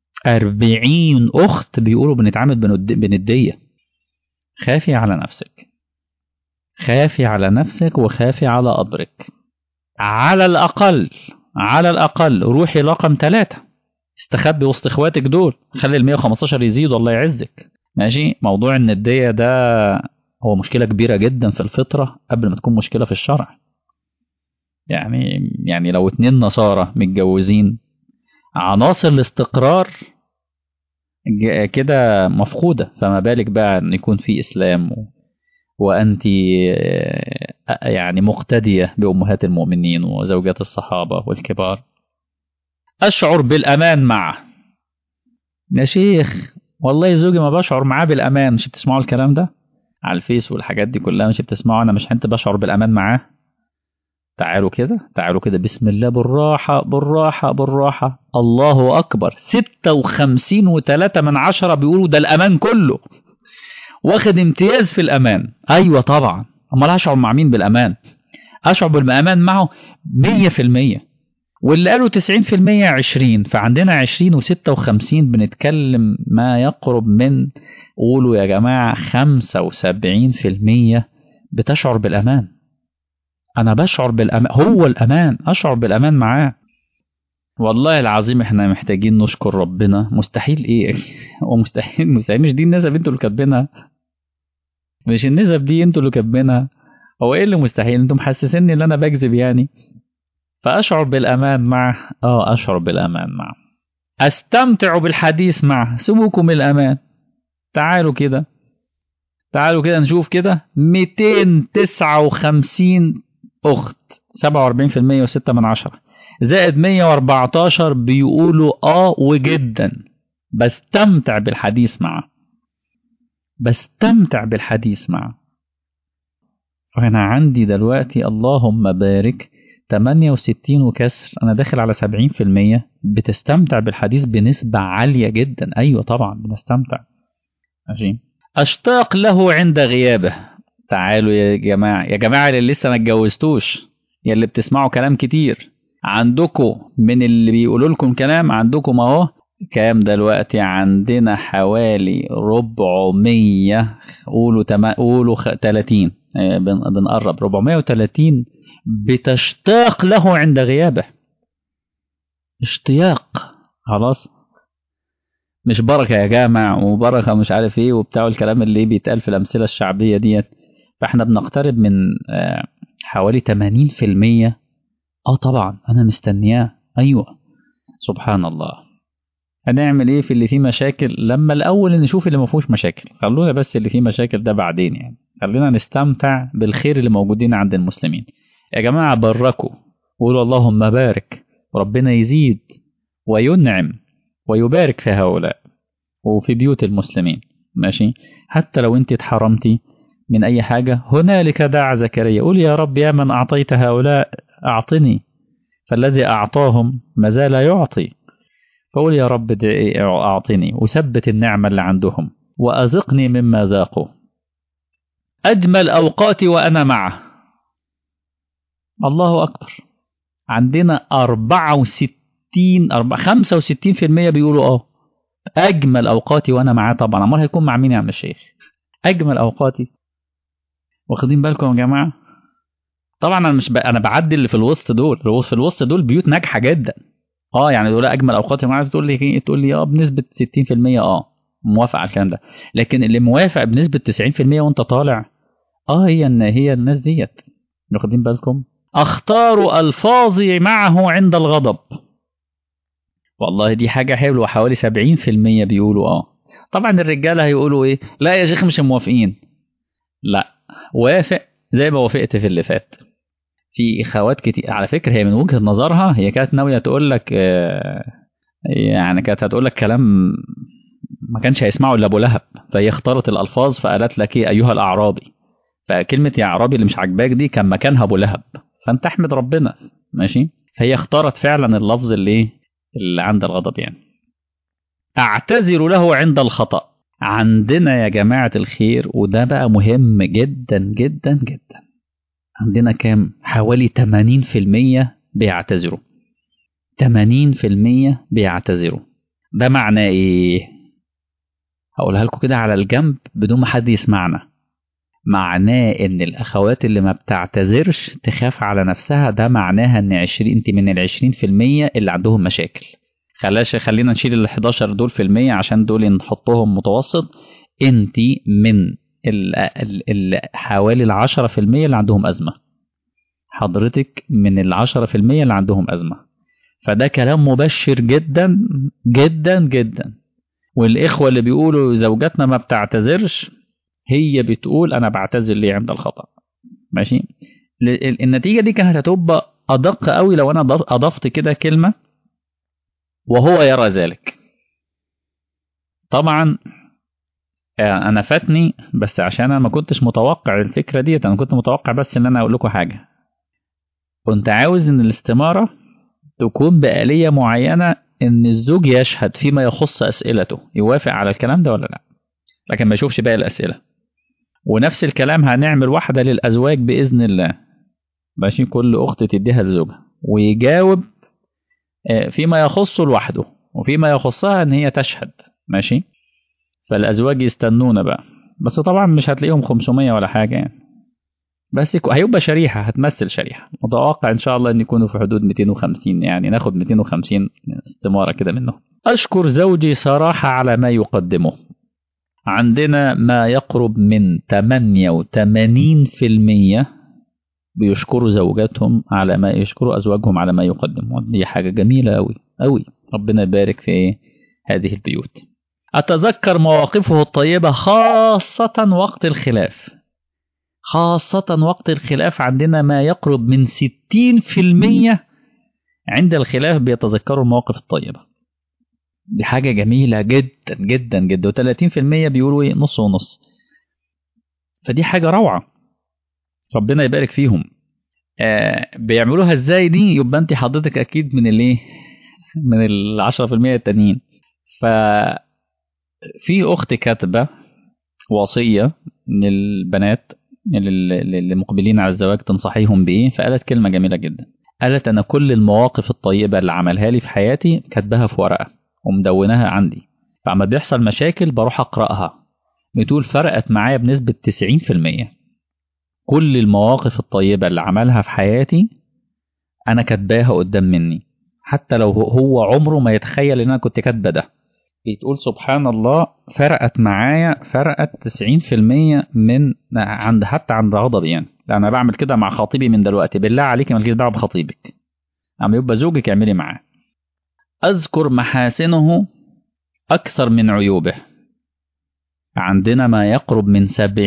A: 40 أخت بيقولوا بنتعامل بندية. خافي على نفسك، خافي على نفسك وخافي على قبرك. على الأقل، على الأقل روحي رقم 3، استخبي وسط اخواتك دول، خلي ال 115 يزيدوا الله يعزك، ماشي؟ موضوع الندية ده هو مشكلة كبيرة جدا في الفطرة قبل ما تكون مشكلة في الشرع. يعني لو 2 نصارى متجوزين، عناصر الاستقرار كده مفقودة، فما بالك بقى ان يكون في اسلام وانت يعني مقتدية بامهات المؤمنين وزوجات الصحابة والكبار. اشعر بالامان معه. يا شيخ والله زوجي ما بشعر معاه بالامان، مش بتسمعوا الكلام ده على الفيس والحاجات دي كلها؟ مش بتسمعوا انا مش انت بشعر بالامان معاه؟ تعالوا كده، تعالوا كده، بسم الله، بالراحة بالراحة بالراحة، الله أكبر. 56.3 بيقولوا ده الأمان كله، واخد امتياز في الأمان. أيوة طبعا، أمال هشعر مع مين بالأمان؟ أشعر بالأمان معه 100%. واللي قالوا 90% 20. فعندنا 20 و56 بنتكلم ما يقرب من، قولوا يا جماعة 75% بتشعر بالأمان. أنا بشعر بالأمان، هو الأمان، أشعر بالأمان معاه. والله العظيم احنا محتاجين نشكر ربنا. مستحيل ايه هو مستحيل مش دي النسب انتوا اللي كاتبينها، مش النسب دي انتوا اللي كاتبينها. هو ايه اللي مستحيل؟ انتوا محسسيني ان انا بكذب يعني. فاشعر بالامان معه، اشعر بالامان معه، استمتع بالحديث معه. سيبوكم من الامان، تعالوا كده، تعالوا كده نشوف كده. 259 اخت 47% و6 من 10 زائد 114 بيقولوا وجدا بستمتع بالحديث معه، بستمتع بالحديث معه. فأنا عندي دلوقتي اللهم بارك 68 وكسر، أنا داخل على 70% بتستمتع بالحديث بنسبة عالية جدا. أيوة طبعا بنستمتع. ماشي. أشتاق له عند غيابه. تعالوا يا جماعة، يا جماعة اللي لسه ما اتجوزتوش، يا اللي بتسمعوا كلام كتير، عندكم من اللي بيقولوا لكم كلام، عندكم اهو كام دلوقتي؟ عندنا حوالي 400، قولوا 30، بنقرب 430 بتشتاق له عند غيابه. اشتياق، خلاص. مش بركة يا جامع وبركة مش عارف ايه وبتاع الكلام اللي بيتقال في الأمثلة الشعبية ديت. فاحنا بنقترب من حوالي 80%. طبعا أنا مستنياه. أيوة سبحان الله. هنعمل ايه في اللي فيه مشاكل لما الأول نشوف اللي ما فيهوش مشاكل؟ خلونا بس اللي فيه مشاكل ده بعدين يعني. خلينا نستمتع بالخير اللي موجودين عند المسلمين. يا جماعة بركوا، قولوا اللهم بارك، وربنا يزيد وينعم ويبارك في هؤلاء وفي بيوت المسلمين. ماشي. حتى لو انت اتحرمتي من اي حاجة، هنالك دعا زكريا، قول يا رب يا من اعطيت هؤلاء اعطني، فالذي اعطاهم ما زال يعطي. فقول يا رب اعطني وثبت النعمة اللي عندهم وأذقني مما ذاقوا. أجمل أوقاتي وأنا معه. الله أكبر. عندنا 65% بيقولوا أجمل أوقاتي وأنا معاه. طبعا أمال هيكون مع مين يا عم الشيخ؟ أجمل أوقاتي. واخدين بالكم يا جماعة؟ طبعا أنا مش أنا بعدي اللي في الوسط دول، في الوسط دول بيوت ناجحة جدا. يعني دول اجمل اوقاتي معاك. تقول لي بنسبه 60%، موافق على الكلام ده. لكن اللي موافق بنسبه 90% وانت طالع، هي الناس ديت. واخدين بالكم؟ اختار الفاظي معه عند الغضب. والله دي حاجه حلوه. حوالي 70% بيقولوا طبعا الرجاله هيقولوا ايه؟ لا يا شيخ مش موافقين. لا، وافق زي ما وافقت في اللي فات. في اخوات كتير على فكره، هي من وجهه نظرها هي كانت ناويه تقول لك يعني كانت هتقول لك كلام ما كانش هيسمعه الا ابو لهب، فهي اختارت الالفاظ فقالت لك ايه؟ ايها الاعرابي. فكلمه يا اعرابي اللي مش عاجباك دي كان مكانها ابو لهب، فانت احمد ربنا. ماشي. فهي اختارت فعلا اللفظ اللي عند الغضب يعني. اعتذر له عند الخطأ. عندنا يا جماعة الخير، وده بقى مهم جدا جدا جدا، عندنا كام؟ حوالي 80% بيعتذروا. 80% بيعتذروا. ده معناه ايه؟ هقولها لكم كده على الجنب بدون ما حد يسمعنا. معناه ان الاخوات اللي ما بتعتذرش تخاف على نفسها. ده معناها ان انت من 20% اللي عندهم مشاكل. خلينا نشيل ال 11 دول في المية عشان دول نحطهم متوسط. انت من حوالي 10% اللي عندهم ازمة. حضرتك من 10% اللي عندهم ازمة. فده كلام مبشر جدا جدا جدا. والإخوة اللي بيقولوا زوجاتنا ما بتعتذرش، هي بتقول أنا بعتذر ليه عند الخطأ. ماشي. النتيجة دي كانت هتبقى أدق قوي لو أنا أضفت كده كلمة وهو يرى ذلك. طبعا أنا فاتني، بس عشان أنا ما كنتش متوقع الفكرة دي. أنا كنت متوقع بس إن أنا أقول لكم حاجة. كنت عاوز إن الاستمارة تكون بآلية معينة، إن الزوج يشهد فيما يخص أسئلته، يوافق على الكلام ده ولا لا، لكن ما يشوفش باقي الأسئلة. ونفس الكلام هنعمل واحدة للأزواج بإذن الله. ماشي. كل أخت تديها لزوجها ويجاوب فيما يخصه لوحده، وفيما يخصها ان هي تشهد. ماشي. فالازواج يستنون بقى، بس طبعا مش هتلاقيهم 500 ولا حاجه يعني، بس هيبقى شريحه، هتمثل شريحه. متوقع ان شاء الله ان يكونوا في حدود 250، يعني ناخد 250 استماره كده منهم. اشكر زوجي صراحه على ما يقدمه. عندنا ما يقرب من 88% بيشكروا زوجاتهم على ما يشكروا أزواجهم على ما يقدمون. دي حاجة جميلة أوي أوي، ربنا يبارك في هذه البيوت. أتذكر مواقفه الطيبة خاصة وقت الخلاف. خاصة وقت الخلاف عندنا ما يقرب من 60% عند الخلاف بيتذكروا المواقف الطيبة. دي حاجة جميلة جدا جدا جدا. و30% بيقولوا ايه، نص ونص. فدي حاجة روعة، ربنا يبارك فيهم. بيعملوها ازاي دي؟ يبقى انت حضرتك اكيد من الايه، من 10% التانيين. ففي اخت كاتبة وصية للبنات اللي مقبلين على الزواج تنصحيهم بايه، فقالت كلمة جميلة جدا. قالت انا كل المواقف الطيبة اللي عملها لي في حياتي كاتباها في ورقة ومدوناها عندي، فعما بيحصل مشاكل بروح اقرأها. بتقول فرقت معايا بنسبة 90%. كل المواقف الطيبة اللي عملها في حياتي أنا كاتباها قدام مني، حتى لو هو عمره ما يتخيل إن أنا كنت كاتبة ده. بتقول سبحان الله فرقت معايا، فرقت 90% من عند حتى عند غضبي. يعني أنا بعمل كده مع خطيبي من دلوقتي، بالله عليك مالكيش دعوة بخطيبك، أما يبقى زوجك اعملي معاه. أذكر محاسنه أكثر من عيوبه. عندنا ما يقرب من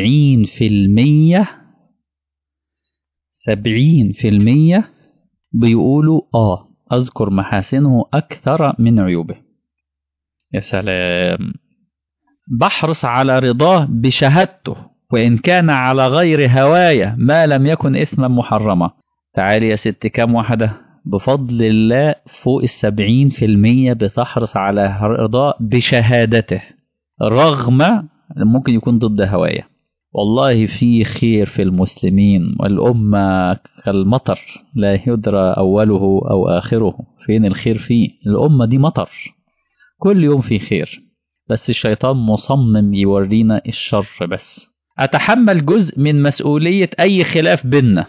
A: 70% بيقولوا أذكر محاسنه أكثر من عيوبه. يا سلام. بحرص على رضاه بشهادته وإن كان على غير هواية ما لم يكن إثما محرما. تعالي يا ست، كام واحدة بفضل الله فوق 70% بتحرص على رضاه بشهادته رغم ممكن يكون ضد هواية. والله في خير في المسلمين، والأمة كالمطر لا يدرى أوله أو آخره. فين الخير فيه؟ الأمة دي مطر، كل يوم في خير، بس الشيطان مصمم يورينا الشر بس. أتحمل جزء من مسؤولية أي خلاف بيننا.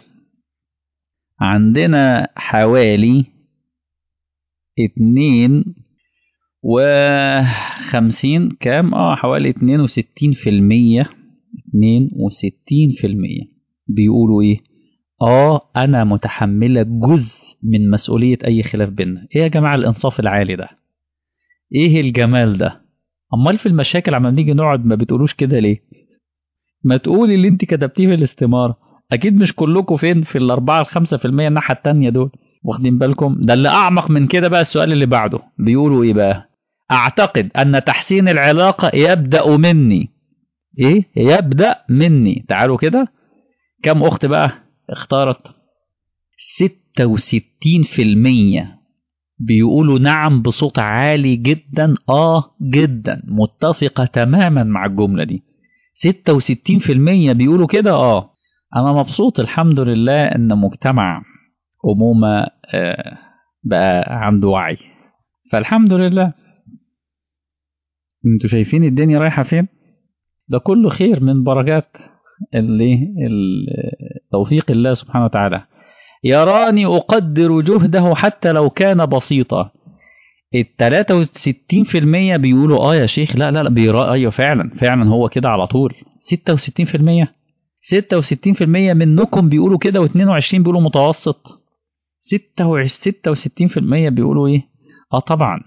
A: عندنا حوالي 52 كام حوالي 62% بيقولوا ايه، انا متحملة جزء من مسؤولية اي خلاف بيننا. ايه يا جماعة الانصاف العالي ده؟ ايه الجمال ده؟ امال في المشاكل عم نيجي نقعد ما بتقولوش كده ليه؟ ما تقولي اللي انت كتبتيه في الاستمارة. اكيد مش كلكم فين في 4-5% الناحية التانية دول، واخدين بالكم؟ ده اللي اعمق من كده بقى. السؤال اللي بعده بيقولوا ايه بقى، اعتقد ان تحسين العلاقة يبدأ مني. ايه يبدأ مني؟ تعالوا كده، كم اخت بقى اختارت؟ 66% بيقولوا نعم بصوت عالي جدا، جدا، متفقة تماما مع الجملة دي. 66% بيقولوا كده. انا مبسوط الحمد لله ان مجتمع عموما بقى عنده وعي، فالحمد لله. انتوا شايفين الدنيا رايحة فين؟ ده كله خير من بركات توفيق الله سبحانه وتعالى. يراني أقدر جهده حتى لو كان بسيطا. 63% بيقولوا يا شيخ لا لا لا أيوة فعلا هو كده على طول. 66% منكم بيقولوا كده، و22 بيقولوا متوسط. 66% بيقولوا ايه؟ طبعا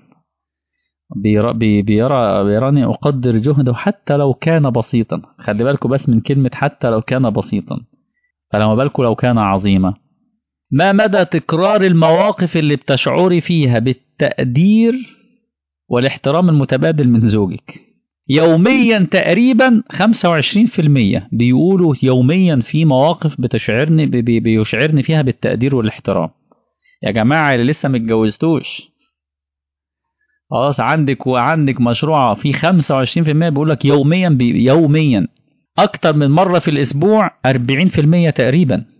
A: بيراني أقدر جهده حتى لو كان بسيطا. خلي بالكم بس من كلمة حتى لو كان بسيطا، فلما بالكم لو كان عظيما. ما مدى تكرار المواقف اللي بتشعري فيها بالتقدير والاحترام المتبادل من زوجك؟ يوميا تقريبا 25% بيقولوا يوميا في مواقف بيشعرني فيها بالتقدير والاحترام. يا جماعة اللي لسه متجوزتوش، خلاص عندك مشروع في 25% بيقول لك يوميا أكتر من مرة في الأسبوع 40% تقريبا.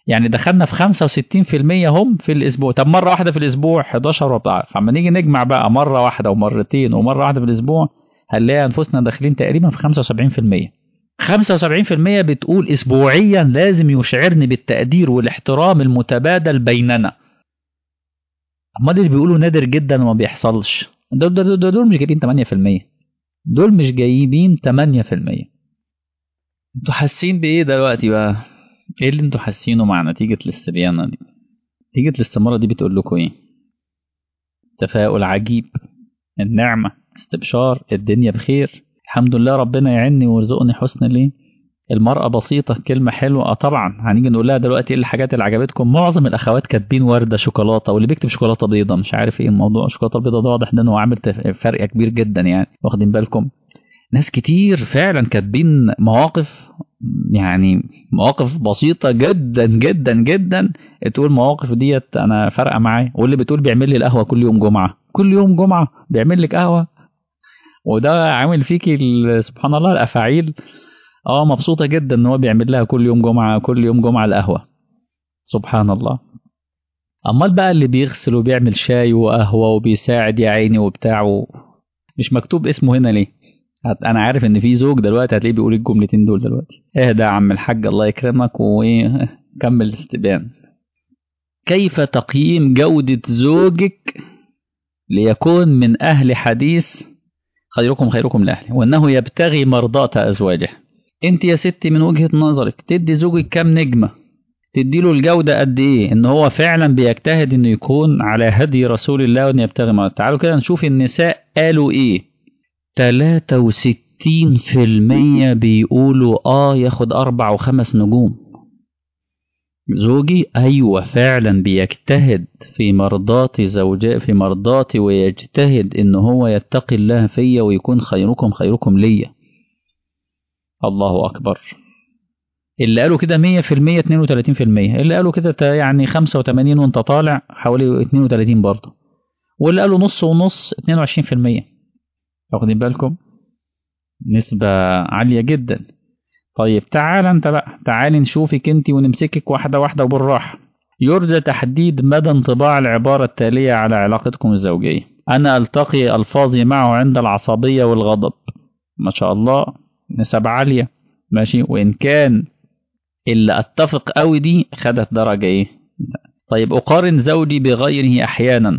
A: يعني دخلنا في 65% هم في الاسبوع. طب مره واحده في الاسبوع 11 وبتاع، فاما نيجي نجمع بقى مره واحده ومرتين ومره واحده في الاسبوع هنلاقي انفسنا داخلين تقريبا في 75%. 75% بتقول اسبوعيا لازم يشعرني بالتقدير والاحترام المتبادل بيننا. امال اللي بيقولوا نادر جدا وما بيحصلش، دول مش جايبين 8%، دول مش جايبين 8%. انتوا حاسين بايه دلوقتي بقى؟ ايه اللي انتوا حاسينه مع نتيجة الاستبيانة دي؟ نتيجة الاستمارة دي بتقول لكم ايه؟ تفاؤل عجيب، النعمة، استبشار، الدنيا بخير، الحمد لله ربنا يعيني ويرزقني حسن ليه. المرأة بسيطة، كلمة حلوة. طبعا هنيجي نقول لها دلوقتي ايه الحاجات اللي عجبتكم. معظم الاخوات كاتبين وردة، شوكولاتة، واللي بيكتب شوكولاتة بيضة. مش عارف ايه الموضوع، شوكولاتة بيضة ده واضح ده انه عامل فرق كبير جدا يعني، واخدين بالكم؟ ناس كتير فعلا كاتبين مواقف، يعني مواقف بسيطة جدا جدا جدا، تقول مواقف ديت انا فارقة معايا. واللي بتقول بيعمل لي القهوة كل يوم جمعة، كل يوم جمعة بيعمل لك قهوة، وده عامل فيكي سبحان الله الافاعيل. مبسوطة جدا ان هو بيعمل لها كل يوم جمعة، كل يوم جمعة القهوة، سبحان الله. امال بقى اللي بيغسل وبيعمل شاي وقهوة وبيساعد يا عيني وبتاع، مش مكتوب اسمه هنا ليه؟ انا عارف ان في زوج دلوقتي هتلاقيه بيقول الجملتين دول دلوقتي. اهدى يا عم الحاج الله يكرمك وايه، كمل الاستبيان. كيف تقييم جودة زوجك ليكون من اهل حديث خيركم خيركم لاهله وانه يبتغي مرضاة ازواجه؟ انت يا ستي من وجهة نظرك تدي زوجك كام نجمة؟ تديله الجودة قد ايه؟ ان هو فعلا بيجتهد انه يكون على هدي رسول الله وان يبتغي مرضاة. تعالوا كده نشوف النساء قالوا ايه. 63% بيقولوا ياخد 4 و5 نجوم. زوجي ايوه فعلا بيجتهد في مرضاتي زوجاتي، في مرضاتي، ويجتهد ان هو يتقي الله فيا ويكون خيركم خيركم ليا. الله اكبر. اللي قالوا كده 100% 32%، اللي قالوا كده يعني 85 وانت طالع حوالي 32 برضه، واللي قالوا نص ونص 22%. واخدين بالكم؟ نسبة عالية جدا. طيب تعال انت بقى، تعالي نشوفك انت ونمسكك واحدة واحدة وبالراحة. يرجى تحديد مدى انطباع العبارة التالية على علاقتكم الزوجية: أنا ألتقي ألفاظي معه عند العصبية والغضب. ما شاء الله نسب عالية، ماشي. وإن كان اللي أتفق قوي دي خدت درجة إيه؟ طيب أقارن زوجي بغيره أحيانا.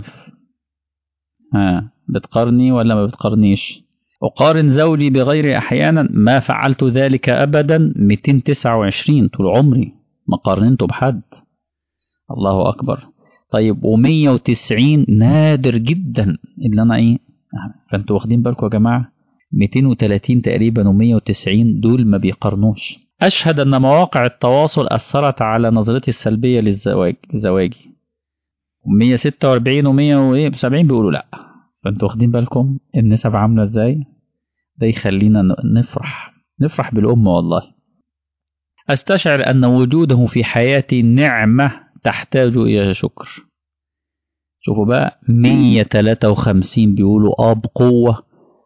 A: بتقارني ولا ما بتقارنيش؟ أقارن زوجي بغيري أحيانا، ما فعلت ذلك أبدا. 229 طول عمري ما قارنته بحد. الله أكبر. طيب و190 نادر جدا اللي أنا إيه. فأنتوا واخدين بالكم يا جماعة؟ 230 تقريبا و190 دول ما بيقارنوش. أشهد أن مواقع التواصل أثرت على نظرتي السلبية لزواجي. 146 و170 بيقولوا لأ. فأنتوا واخدين بالكم النسب عاملة إزاي؟ ده يخلينا نفرح بالأمة والله. أستشعر أن وجوده في حياتي نعمة تحتاج إلى شكر. شوفوا بقى، 153 بيقولوا بقوة،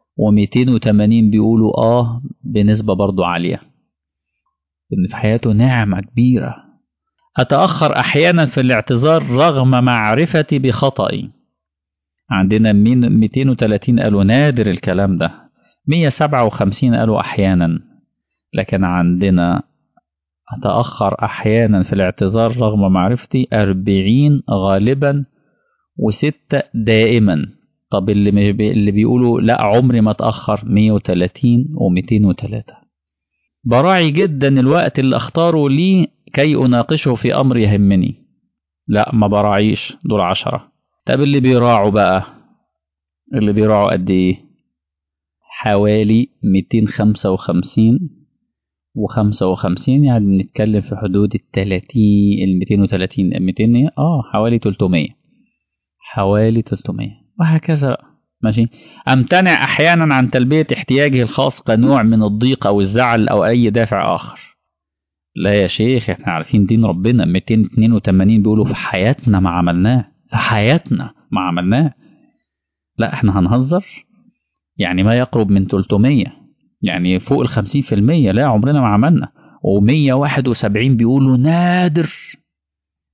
A: و280 بيقولوا بنسبة برضو عالية، إن في حياته نعمة كبيرة. أتأخر أحيانا في الاعتذار رغم معرفتي بخطئي. عندنا 230 قالوا نادر الكلام ده، 157 قالوا أحيانا. لكن عندنا أتأخر أحيانا في الاعتذار رغم معرفتي 40 غالبا، و6 دائما. طب اللي بيقولوا لا عمري ما أتأخر 130 و203. براعي جدا الوقت اللي أختاره لي كي أناقشه في أمر يهمني. لا ما براعيش، دول 10. طب اللي بيراعوا بقى، اللي بيراعوا قد إيه؟ حوالي 255 و55، يعني بنتكلم في حدود 230 200 حوالي 300، حوالي 300 وهكذا. ماشي. أمتنع أحيانا عن تلبية احتياجه الخاص كنوع من الضيق أو الزعل أو أي دافع آخر. لا يا شيخ احنا عارفين دين ربنا. 282 بيقولوا في حياتنا ما عملناه، في حياتنا ما عملناه. لا احنا هنهزر يعني ما يقرب من 300، يعني فوق 50%. لا عمرنا ما عملنا. و171 بيقولوا نادر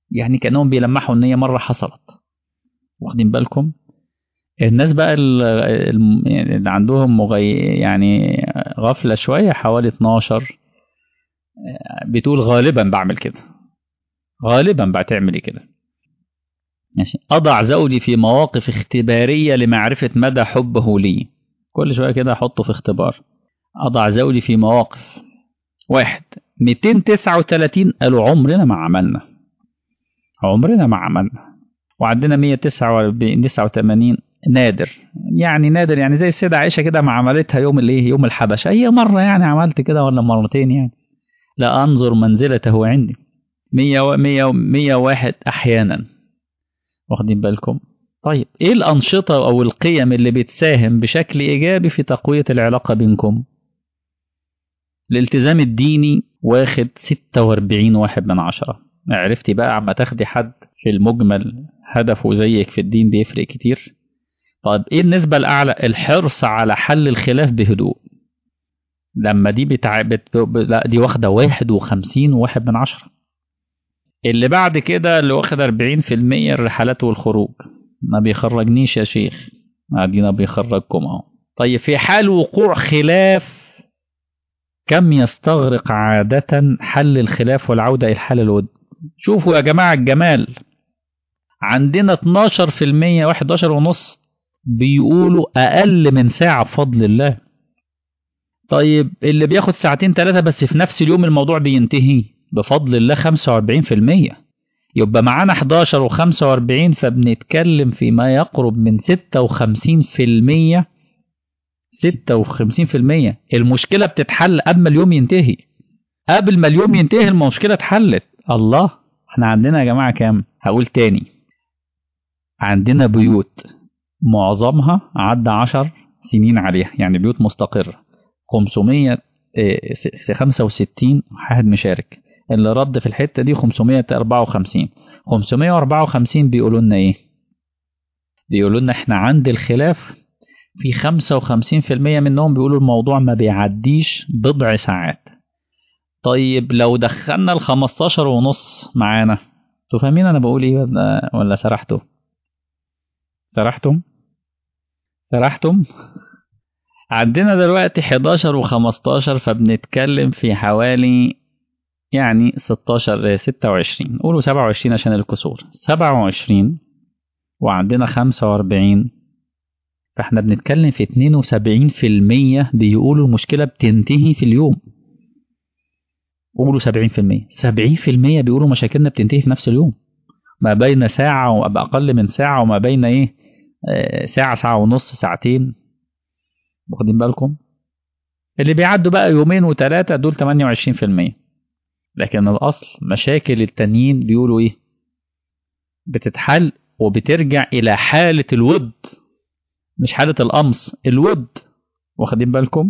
A: يعني كأنهم بيلمحوا ان هي مرة حصلت. واخدين بالكم؟ الناس بقى يعني اللي عندهم يعني غفلة شوية حوالي 12 بتقول غالبا بعمل كده، غالبا بتعملي كده. ماشي. أضع زوجي في مواقف اختبارية لمعرفة مدى حبه لي. كل شوية كده أحطه في اختبار. أضع زوجي في مواقف. 239 قالوا عمرنا ما عملنا، عمرنا ما عملنا. وعندنا 189 نادر. يعني نادر يعني زي السيدة عائشة كده ما عملتها يوم الايه، يوم الحبشة، هي مرة يعني عملت كده ولا مرتين يعني. لا أنظر منزلته عندي. 101 أحيانا. واخدين بالكم؟ طيب ايه الأنشطة أو القيم اللي بتساهم بشكل إيجابي في تقوية العلاقة بينكم؟ الالتزام الديني واخد 46.1. عرفتي بقى عما تاخدي حد في المجمل هدفه زيك في الدين بيفرق كتير. طيب ايه النسبة الأعلى؟ الحرص على حل الخلاف بهدوء. لما دي لا دي واخدة 51.1. اللي بعد كده اللي واخد 40% الرحلات والخروج. ما بيخرجنيش يا شيخ، قاعدين بيخرجكم اهو. طيب في حال وقوع خلاف كم يستغرق عادة حل الخلاف والعودة إلى حل الود؟ شوفوا يا جماعة الجمال، عندنا 12% 11.5 بيقولوا أقل من ساعة بفضل الله. طيب اللي بياخد ساعتين 3 بس في نفس اليوم الموضوع بينتهي بفضل الله 45%. يبقى معانا 11 و45 فبنتكلم في ما يقرب من 56%. 56%. المشكلة بتتحل قبل ما اليوم ينتهي. قبل ما اليوم ينتهي المشكلة اتحلت. الله، احنا عندنا يا جماعة كام؟ هقول تاني، عندنا بيوت معظمها عدى 10 سنين عليها، يعني بيوت مستقرة. 500 في 65 واحد مشارك. اللي رد في الحتة دي 554. 554 بيقولوا لنا ايه؟ بيقولوا لنا احنا عند الخلاف في 55% منهم بيقولوا الموضوع ما بيعديش بضع ساعات. طيب لو دخلنا ال 15.5 معانا، انتوا فاهمين انا بقول ايه ولا سرحتوا؟ سرحتم. عندنا دلوقتي 11 و15 فبنتكلم في حوالي يعني 16 26، قولوا 27 عشان الكسور. 27 وعندنا 45، فاحنا بنتكلم في 72% بيقولوا المشكلة بتنتهي في اليوم. قولوا 70%. 70% بيقولوا مشاكلنا بتنتهي في نفس اليوم، ما بين ساعة وأقل من ساعة، وما بين إيه ساعة، ساعة ونص، ساعتين. واخدين بالكم؟ اللي بيعدوا بقى يومين وثلاثة دول 28%. لكن الأصل مشاكل التانيين بيقولوا إيه؟ بتتحل وبترجع إلى حالة الود، مش حالة القمص، الود. واخدين بالكم؟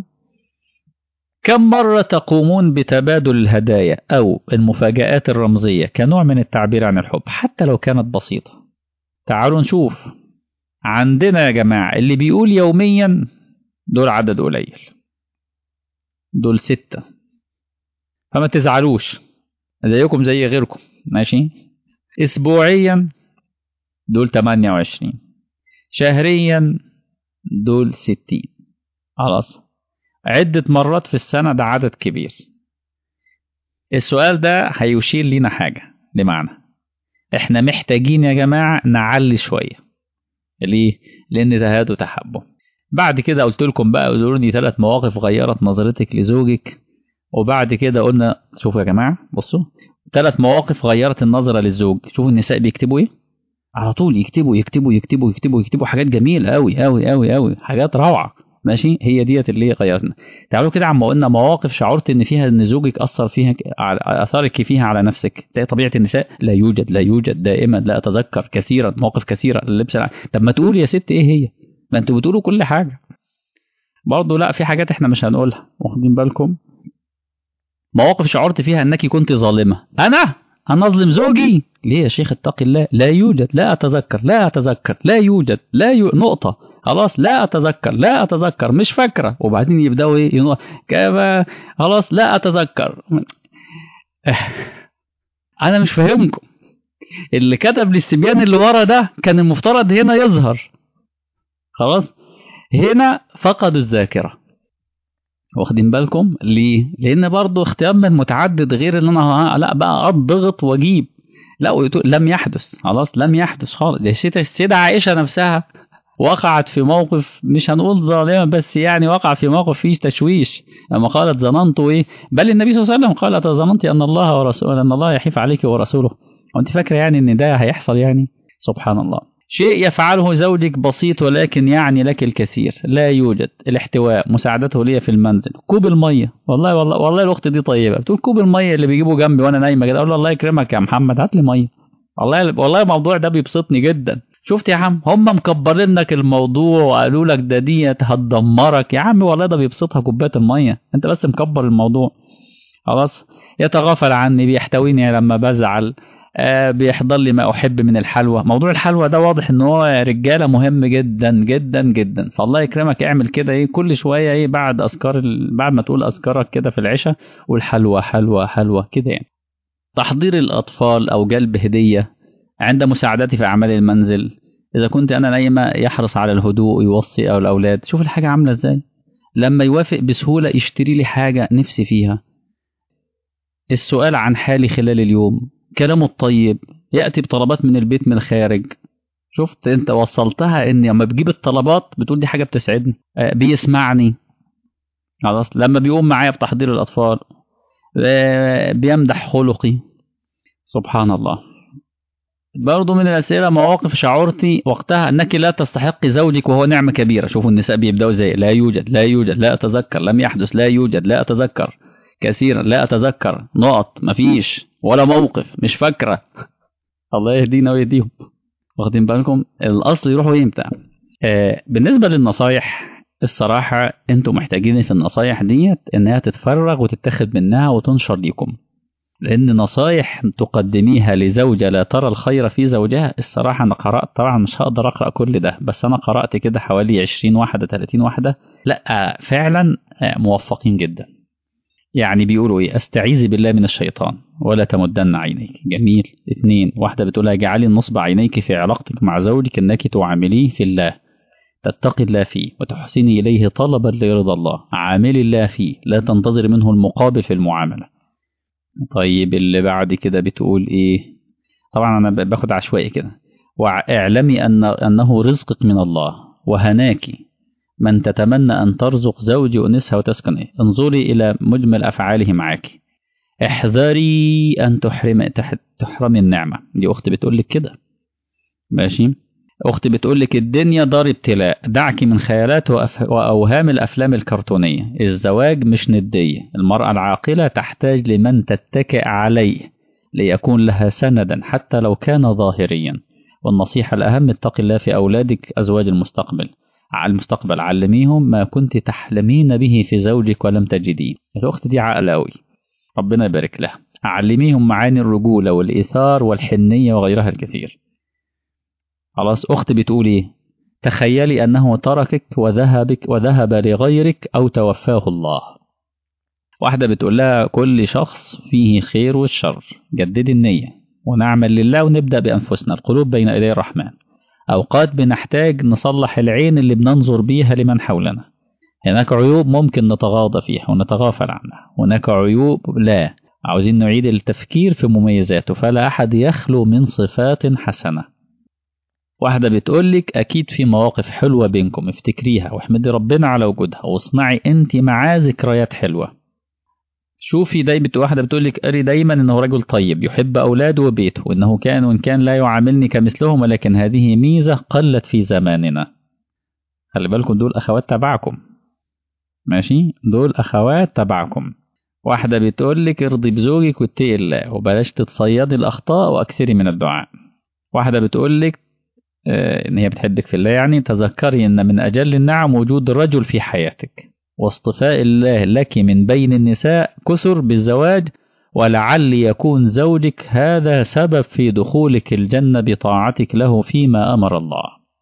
A: كم مرة تقومون بتبادل الهدايا أو المفاجآت الرمزية كنوع من التعبير عن الحب حتى لو كانت بسيطة؟ تعالوا نشوف. عندنا يا جماعة اللي بيقول يوميا دول عدد قليل، دول 6. فما تزعلوش، زيكم زي غيركم، ماشي. أسبوعيا دول 28. شهريا دول 60. خلاص، عدة مرات في السنة ده عدد كبير. السؤال ده هيشير لنا حاجة، بمعنى احنا محتاجين يا جماعة نعلي شوية. ليه؟ لأن تهادوا تحبه. بعد كده قلت لكم بقى قولوا لي 3 مواقف غيرت نظرتك لزوجك. وبعد كده قلنا شوفوا يا جماعة، بصوا 3 مواقف غيرت النظرة للزوج. شوفوا النساء بيكتبوا ايه على طول، يكتبوا يكتبوا يكتبوا يكتبوا يكتبوا حاجات جميلة قوي قوي قوي قوي، حاجات روعة. ماشي، هي ديت اللي غيرتنا. تعالوا كده عم قلنا مواقف شعرت ان فيها ان زوجك اثر فيها، اثرك فيها على نفسك. ده طبيعه النساء، لا يوجد لا يوجد دائما، لا اتذكر كثيرا، مواقف كثيره، اللبس. طب ما تقول يا ست ايه هي؟ ما انتوا بتقولوا كل حاجه. برضه لا، في حاجات احنا مش هنقولها. واخدين بالكم؟ مواقف شعرت فيها انك كنت ظالمه. انا اظلم زوجي ليه يا شيخ؟ اتق الله. لا يوجد، لا اتذكر، لا اتذكر، لا يوجد، نقطه. خلاص، لا اتذكر، لا اتذكر، مش فاكره. وبعدين يبداوا ايه كما خلاص لا اتذكر. انا مش فاهمكم. اللي كتب للصبيان اللي ورا ده كان المفترض هنا يظهر. خلاص هنا فقدوا الذاكرة. واخدين بالكم ليه؟ لان برضو اختيار من متعدد، غير ان انا لا بقى اضغط واجيب، لا لم يحدث. خلاص لم يحدث خالص. ده السيدة عائشة نفسها وقعت في موقف، مش هنقول ظالمة، بس يعني وقع في موقف فيه تشويش لما قالت ظننت ايه، بل النبي صلى الله عليه وسلم قال ظننت ان الله ورسوله، ان الله يحيف عليك ورسوله، وانت فاكره يعني ان ده هيحصل؟ يعني سبحان الله. شيء يفعله زوجك بسيط ولكن يعني لك الكثير. لا يوجد الاحتواء، مساعدته لي في المنزل، كوب الميه، والله والله والله الاخت دي طيبه، بتقول كوب الميه اللي بيجيبه جنبي وانا نايمه كده، اقول له الله يكرمك يا محمد هات لي ميه. والله والله الموضوع ده بيبسطني جدا. شفت يا عم، هم مكبرين لك الموضوع وقالوا لك ده ديت هتدمرك يا عم، والله ده بيبسطها كوبايه الميه، انت بس مكبر الموضوع. خلاص. يتغافل عني، بيحتويني لما بزعل، بيحضر لي ما احب من الحلوى. موضوع الحلوى ده واضح ان هو رجاله مهم جدا جدا جدا، فالله يكرمك اعمل كده ايه كل شويه ايه بعد اذكار بعد ما تقول اذكارك كده في العشاء والحلوى حلوى حلوى كده يعني. تحضير الاطفال او جلب هديه عند مساعدتي في اعمال المنزل. اذا كنت انا نايمه يحرص على الهدوء، يوصي او الاولاد. شوف الحاجه عامله ازاي، لما يوافق بسهوله يشتري لي حاجه نفسي فيها. السؤال عن حالي خلال اليوم، كلامه الطيب، يأتي بطلبات من البيت من الخارج. شفت انت وصلتها ان لما بجيب الطلبات بتقول دي حاجة بتسعدني. بيسمعني. خلاص لما بيقوم معايا في تحضير الأطفال، بيمدح خلقي. سبحان الله. برضو من الأسئلة مواقف شعرتي وقتها أنك لا تستحق زوجك وهو نعمة كبيرة. شوفوا النساء بيبدأوا زي لا يوجد لا يوجد لا أتذكر لم يحدث لا يوجد لا أتذكر كثيرا لا أتذكر نقط مفيش ولا موقف مش فاكرة. الله يهدينا ويهديهم. واخدين بالكم الأصل يروحوا امتى؟ بالنسبة للنصايح، الصراحة انتوا محتاجين في النصايح ديت انها تتفرغ وتتخذ منها وتنشر ليكم، لأن نصايح تقدميها لزوجة لا ترى الخير في زوجها. الصراحة أنا قرأت، طبعا مش هقدر أقرأ كل ده، بس أنا قرأت كده حوالي 20 واحدة 30 واحدة، لأ فعلا موفقين جدا. يعني بيقولوا إيه؟ استعيذي بالله من الشيطان ولا تمدن عينيك. جميل. 2 واحدة بتقولها اجعلي نصب عينيك في علاقتك مع زوجك أنك تعامليه في الله، تتقي الله فيه وتحسني إليه طلبا لرضا الله. عاملي الله فيه، لا تنتظر منه المقابل في المعاملة. طيب اللي بعد كده بتقول ايه؟ طبعا انا باخد عشوائي كده. واعلمي انه رزقك من الله وهناك من تتمنى ان ترزق زوجي انسها وتسكن إيه؟ انظري الى مجمل افعاله معك، احذري ان تحرمي النعمه. دي اختي بتقول لك كده. ماشي. اختي بتقول لك الدنيا دار ابتلاء، دعك من خيالات واوهام الافلام الكرتونيه. الزواج مش نديه، المراه العاقله تحتاج لمن تتكئ عليه ليكون لها سندا حتى لو كان ظاهريا. والنصيحه الاهم اتقي الله في اولادك ازواج المستقبل. على المستقبل علميهم ما كنت تحلمين به في زوجك ولم تجديه. الاخت دي عاقله قوي، ربنا يبارك لها. علميهم معاني الرجوله والايثار والحنيه وغيرها الكثير. خلاص. أخت بتقول إيه؟ تخيلي أنه تركك وذهب لغيرك أو توفاه الله. واحدة بتقول لها كل شخص فيه خير والشر، جددي النية ونعمل لله ونبدأ بأنفسنا. القلوب بين إيدي الرحمن. أوقات بنحتاج نصلح العين اللي بننظر بيها لمن حولنا. هناك عيوب ممكن نتغاضى فيها ونتغافل عنها، هناك عيوب لا، عاوزين نعيد التفكير في مميزاته. فلا أحد يخلو من صفات حسنة. واحدة بتقولك أكيد في مواقف حلوة بينكم، افتكريها واحمدي ربنا على وجودها واصنعي أنت معاه ذكريات حلوة. شوفي دايما. واحدة بتقولك قري دايما أنه رجل طيب يحب أولاده وبيته، وأنه كان وإن كان لا يعاملني كمثلهم، ولكن هذه ميزة قلت في زماننا. خلي بالكم دول أخوات تبعكم. ماشي، دول أخوات تبعكم. واحدة بتقولك ارضي بزوجك واتقي الله وبلاش تتصيدي الأخطاء وأكثري من الدعاء. واحدة بتقولك إن هي بتحبك في الله، يعني تذكري أن من أجل النعم وجود رجل في حياتك، واصطفاء الله لك من بين النساء كثر بالزواج، ولعل يكون زوجك هذا سبب في دخولك الجنة بطاعتك له فيما أمر الله.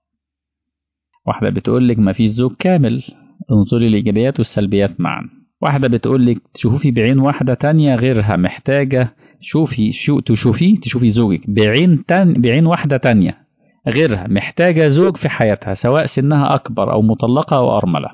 A: واحدة بتقولك ما فيش زوج كامل، انظري الإيجابيات والسلبيات معا. واحدة بتقولك تشوفي بعين واحدة تانية غيرها محتاجة تشوفي زوجك بعين واحدة تانية غيرها محتاجة زوج في حياتها، سواء سنها أكبر أو مطلقة أو أرملة.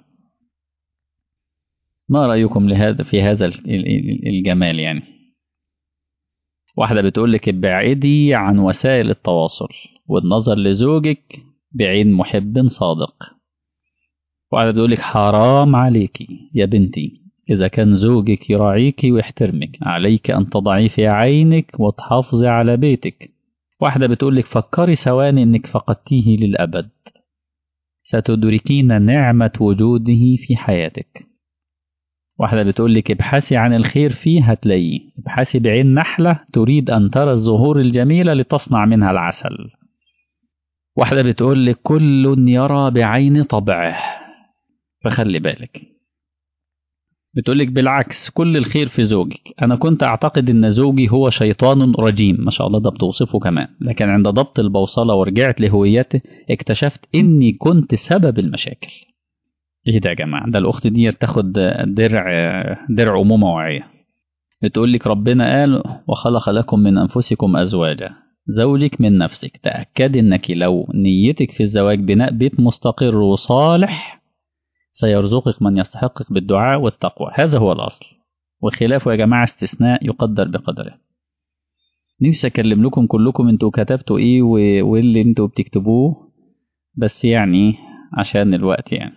A: ما رأيكم في هذا الجمال يعني؟ واحدة بتقولك ابعدي عن وسائل التواصل والنظر لزوجك بعين محب صادق. واحدة بتقولك حرام عليكي يا بنتي، إذا كان زوجك يراعيكي ويحترمك عليك أن تضعي في عينك وتحافظي على بيتك. واحدة بتقولك فكري ثواني إنك فقدتيه للأبد، ستدركين نعمة وجوده في حياتك. واحدة بتقولك ابحثي عن الخير فيه هتلاقيه، ابحثي بعين نحلة تريد أن ترى الزهور الجميلة لتصنع منها العسل. واحدة بتقولك كل يرى بعين طبعه، فخلي بالك. بتقولك بالعكس كل الخير في زوجك، أنا كنت أعتقد أن زوجي هو شيطان رجيم، ما شاء الله ده بتوصفه كمان، لكن عند ضبط البوصلة ورجعت لهويته اكتشفت أني كنت سبب المشاكل. ايه ده يا جماعة؟ ده الأخت دي تاخد درع أمومة واعية. بتقولك ربنا قال وخلق لكم من أنفسكم أزواجا، زوجك من نفسك، تأكد أنك لو نيتك في الزواج بناء بيت مستقر وصالح سيرزقك من يستحقك بالدعاء والتقوى، هذا هو الأصل، وخلافه يا جماعة استثناء يقدر بقدره. نفسي أكلم لكم كلكم انتوا كتبتوا ايه واللي انتوا بتكتبوه، بس يعني عشان الوقت يعني.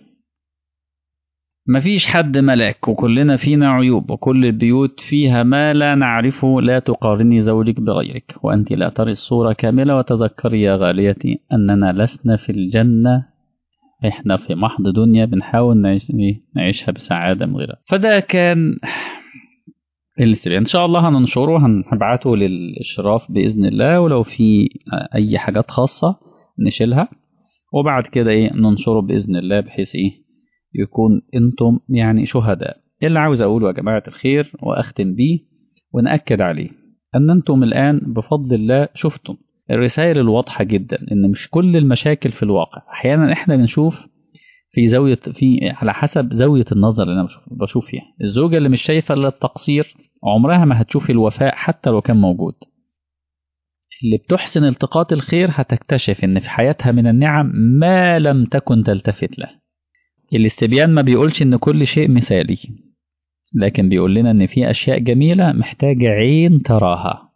A: مفيش حد ملاك وكلنا فينا عيوب، وكل البيوت فيها ما لا نعرفه، لا تقارني زوجك بغيرك وأنت لا تري الصورة كاملة، وتذكري يا غاليتي أننا لسنا في الجنة، إحنا في محض دنيا بنحاول نعيشها بسعادة من غيرها. فده كان الاستبيان، إن شاء الله هننشره، هنبعته للإشراف بإذن الله، ولو في أي حاجات خاصة نشيلها، وبعد كده ننشره بإذن الله، بحيث يكون انتم يعني شهداء. اللي عاوز اقوله يا جماعة الخير واختم بيه ونأكد عليه، ان انتم الان بفضل الله شفتم الرسائل الواضحة جدا، ان مش كل المشاكل في الواقع، احيانا احنا بنشوف على حسب زاوية النظر اللي انا بشوف فيها. الزوجة اللي مش شايفة الا التقصير عمرها ما هتشوف الوفاء حتى لو كان موجود. اللي بتحسن التقاط الخير هتكتشف ان في حياتها من النعم ما لم تكن تلتفت له. الاستبيان ما بيقولش ان كل شيء مثالي، لكن بيقول لنا ان في اشياء جميلة محتاجة عين تراها،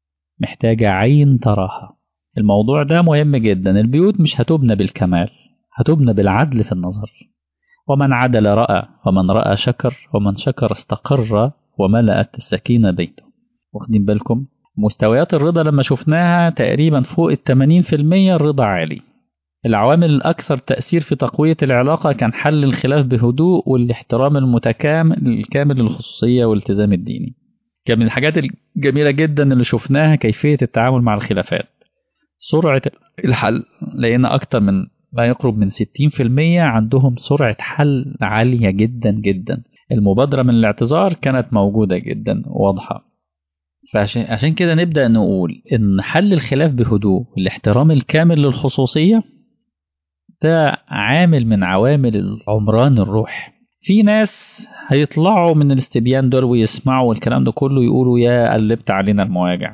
A: الموضوع ده مهم جدا. البيوت مش هتبنى بالكمال، هتبنى بالعدل في النظر، ومن عدل رأى، ومن رأى شكر، ومن شكر استقر، وملأت السكينة بيته. واخدين بالكم؟ مستويات الرضا لما شفناها تقريبا فوق 80% الرضا عالي. العوامل الأكثر تأثير في تقوية العلاقة كان حل الخلاف بهدوء، والاحترام الكامل للخصوصية والالتزام الديني. كان من الحاجات الجميلة جدا اللي شفناها كيفية التعامل مع الخلافات، سرعة الحل، لأن أكثر من ما يقرب من 60% عندهم سرعة حل عالية جدا جدا. المبادرة من الاعتذار كانت موجودة جدا واضحة. فعشان كده نبدأ نقول إن حل الخلاف بهدوء والاحترام الكامل للخصوصية ده عامل من عوامل العمران الروح. في ناس هيطلعوا من الاستبيان دول ويسمعوا الكلام ده كله يقولوا يا قلبت علينا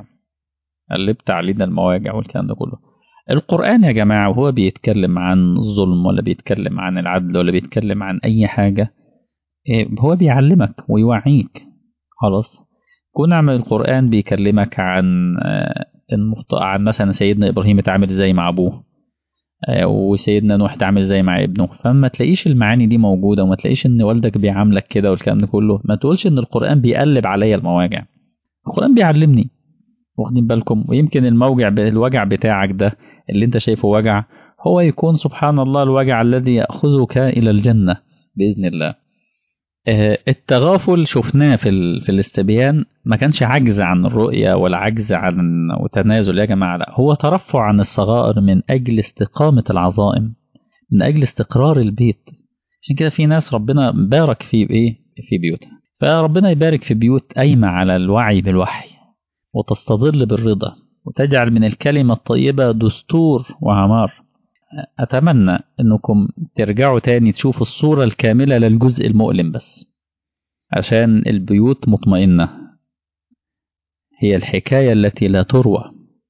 A: المواجع والكلام ده كله. القرآن يا جماعة وهو بيتكلم عن الظلم ولا بيتكلم عن العدل ولا بيتكلم عن أي حاجة، هو بيعلمك ويوعيك. خلاص، كون عمل القرآن بيكلمك عن مثلا سيدنا إبراهيم اتعامل ازاي مع أبوه، وسيدنا نوح اتعامل ازاي مع ابنه، فما تلاقيش المعاني دي موجودة، وما تلاقيش ان والدك بيعاملك كده والكلام ده كله. ما تقولش ان القرآن بيقلب عليا المواجع، القرآن بيعلمني. واخدين بالكم؟ ويمكن الوجع بتاعك ده اللي انت شايفه وجع، هو يكون سبحان الله الوجع الذي يأخذك إلى الجنة بإذن الله. التغافل شفناه في الاستبيان ما كانش عجز عن الرؤية ولا عجز عن وتنازل يا جماعة، لا، هو ترفع عن الصغائر من أجل استقامة العظائم، من أجل استقرار البيت. عشان كده في ناس ربنا بارك في بيوتها، فربنا يبارك في بيوت قايمة على الوعي بالوحي وتستظل بالرضا وتجعل من الكلمة الطيبة دستور وعمار. أتمنى أنكم ترجعوا تاني تشوفوا الصورة الكاملة للجزء المؤلم بس، عشان البيوت مطمئنة. هي الحكاية التي لا تروى،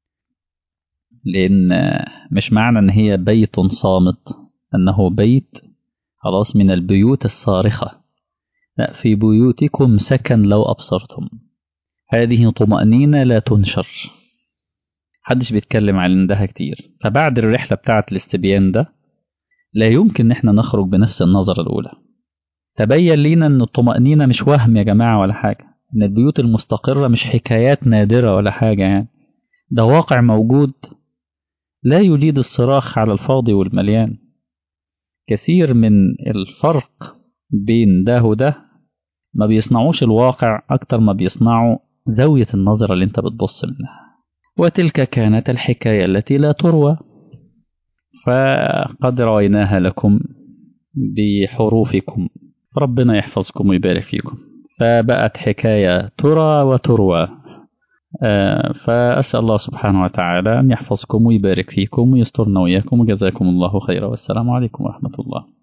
A: لأن مش معنى أن هي بيت صامت أنه بيت خلاص من البيوت الصارخة، لا، في بيوتكم سكن لو أبصرتم. هذه طمأنينة لا تنشر، محدش بيتكلم عندها كتير. فبعد الرحلة بتاعة الاستبيان ده لا يمكن ان احنا نخرج بنفس النظرة الأولى. تبين لينا ان الطمأنينة مش وهم يا جماعة ولا حاجة، ان البيوت المستقرة مش حكايات نادرة ولا حاجة، يعني ده واقع موجود لا يجيد الصراخ على الفاضي والمليان. كثير من الفرق بين ده وده ما بيصنعوش الواقع أكتر ما بيصنعوا زاوية النظرة اللي انت بتبص منها. وتلك كانت الحكاية التي لا تروى، فقد رويناها لكم بحروفكم، ربنا يحفظكم ويبارك فيكم. فبقت حكاية ترى وتروى. فأسأل الله سبحانه وتعالى أن يحفظكم ويبارك فيكم ويسترنا وإياكم، وجزاكم الله خيرا، والسلام عليكم ورحمة الله.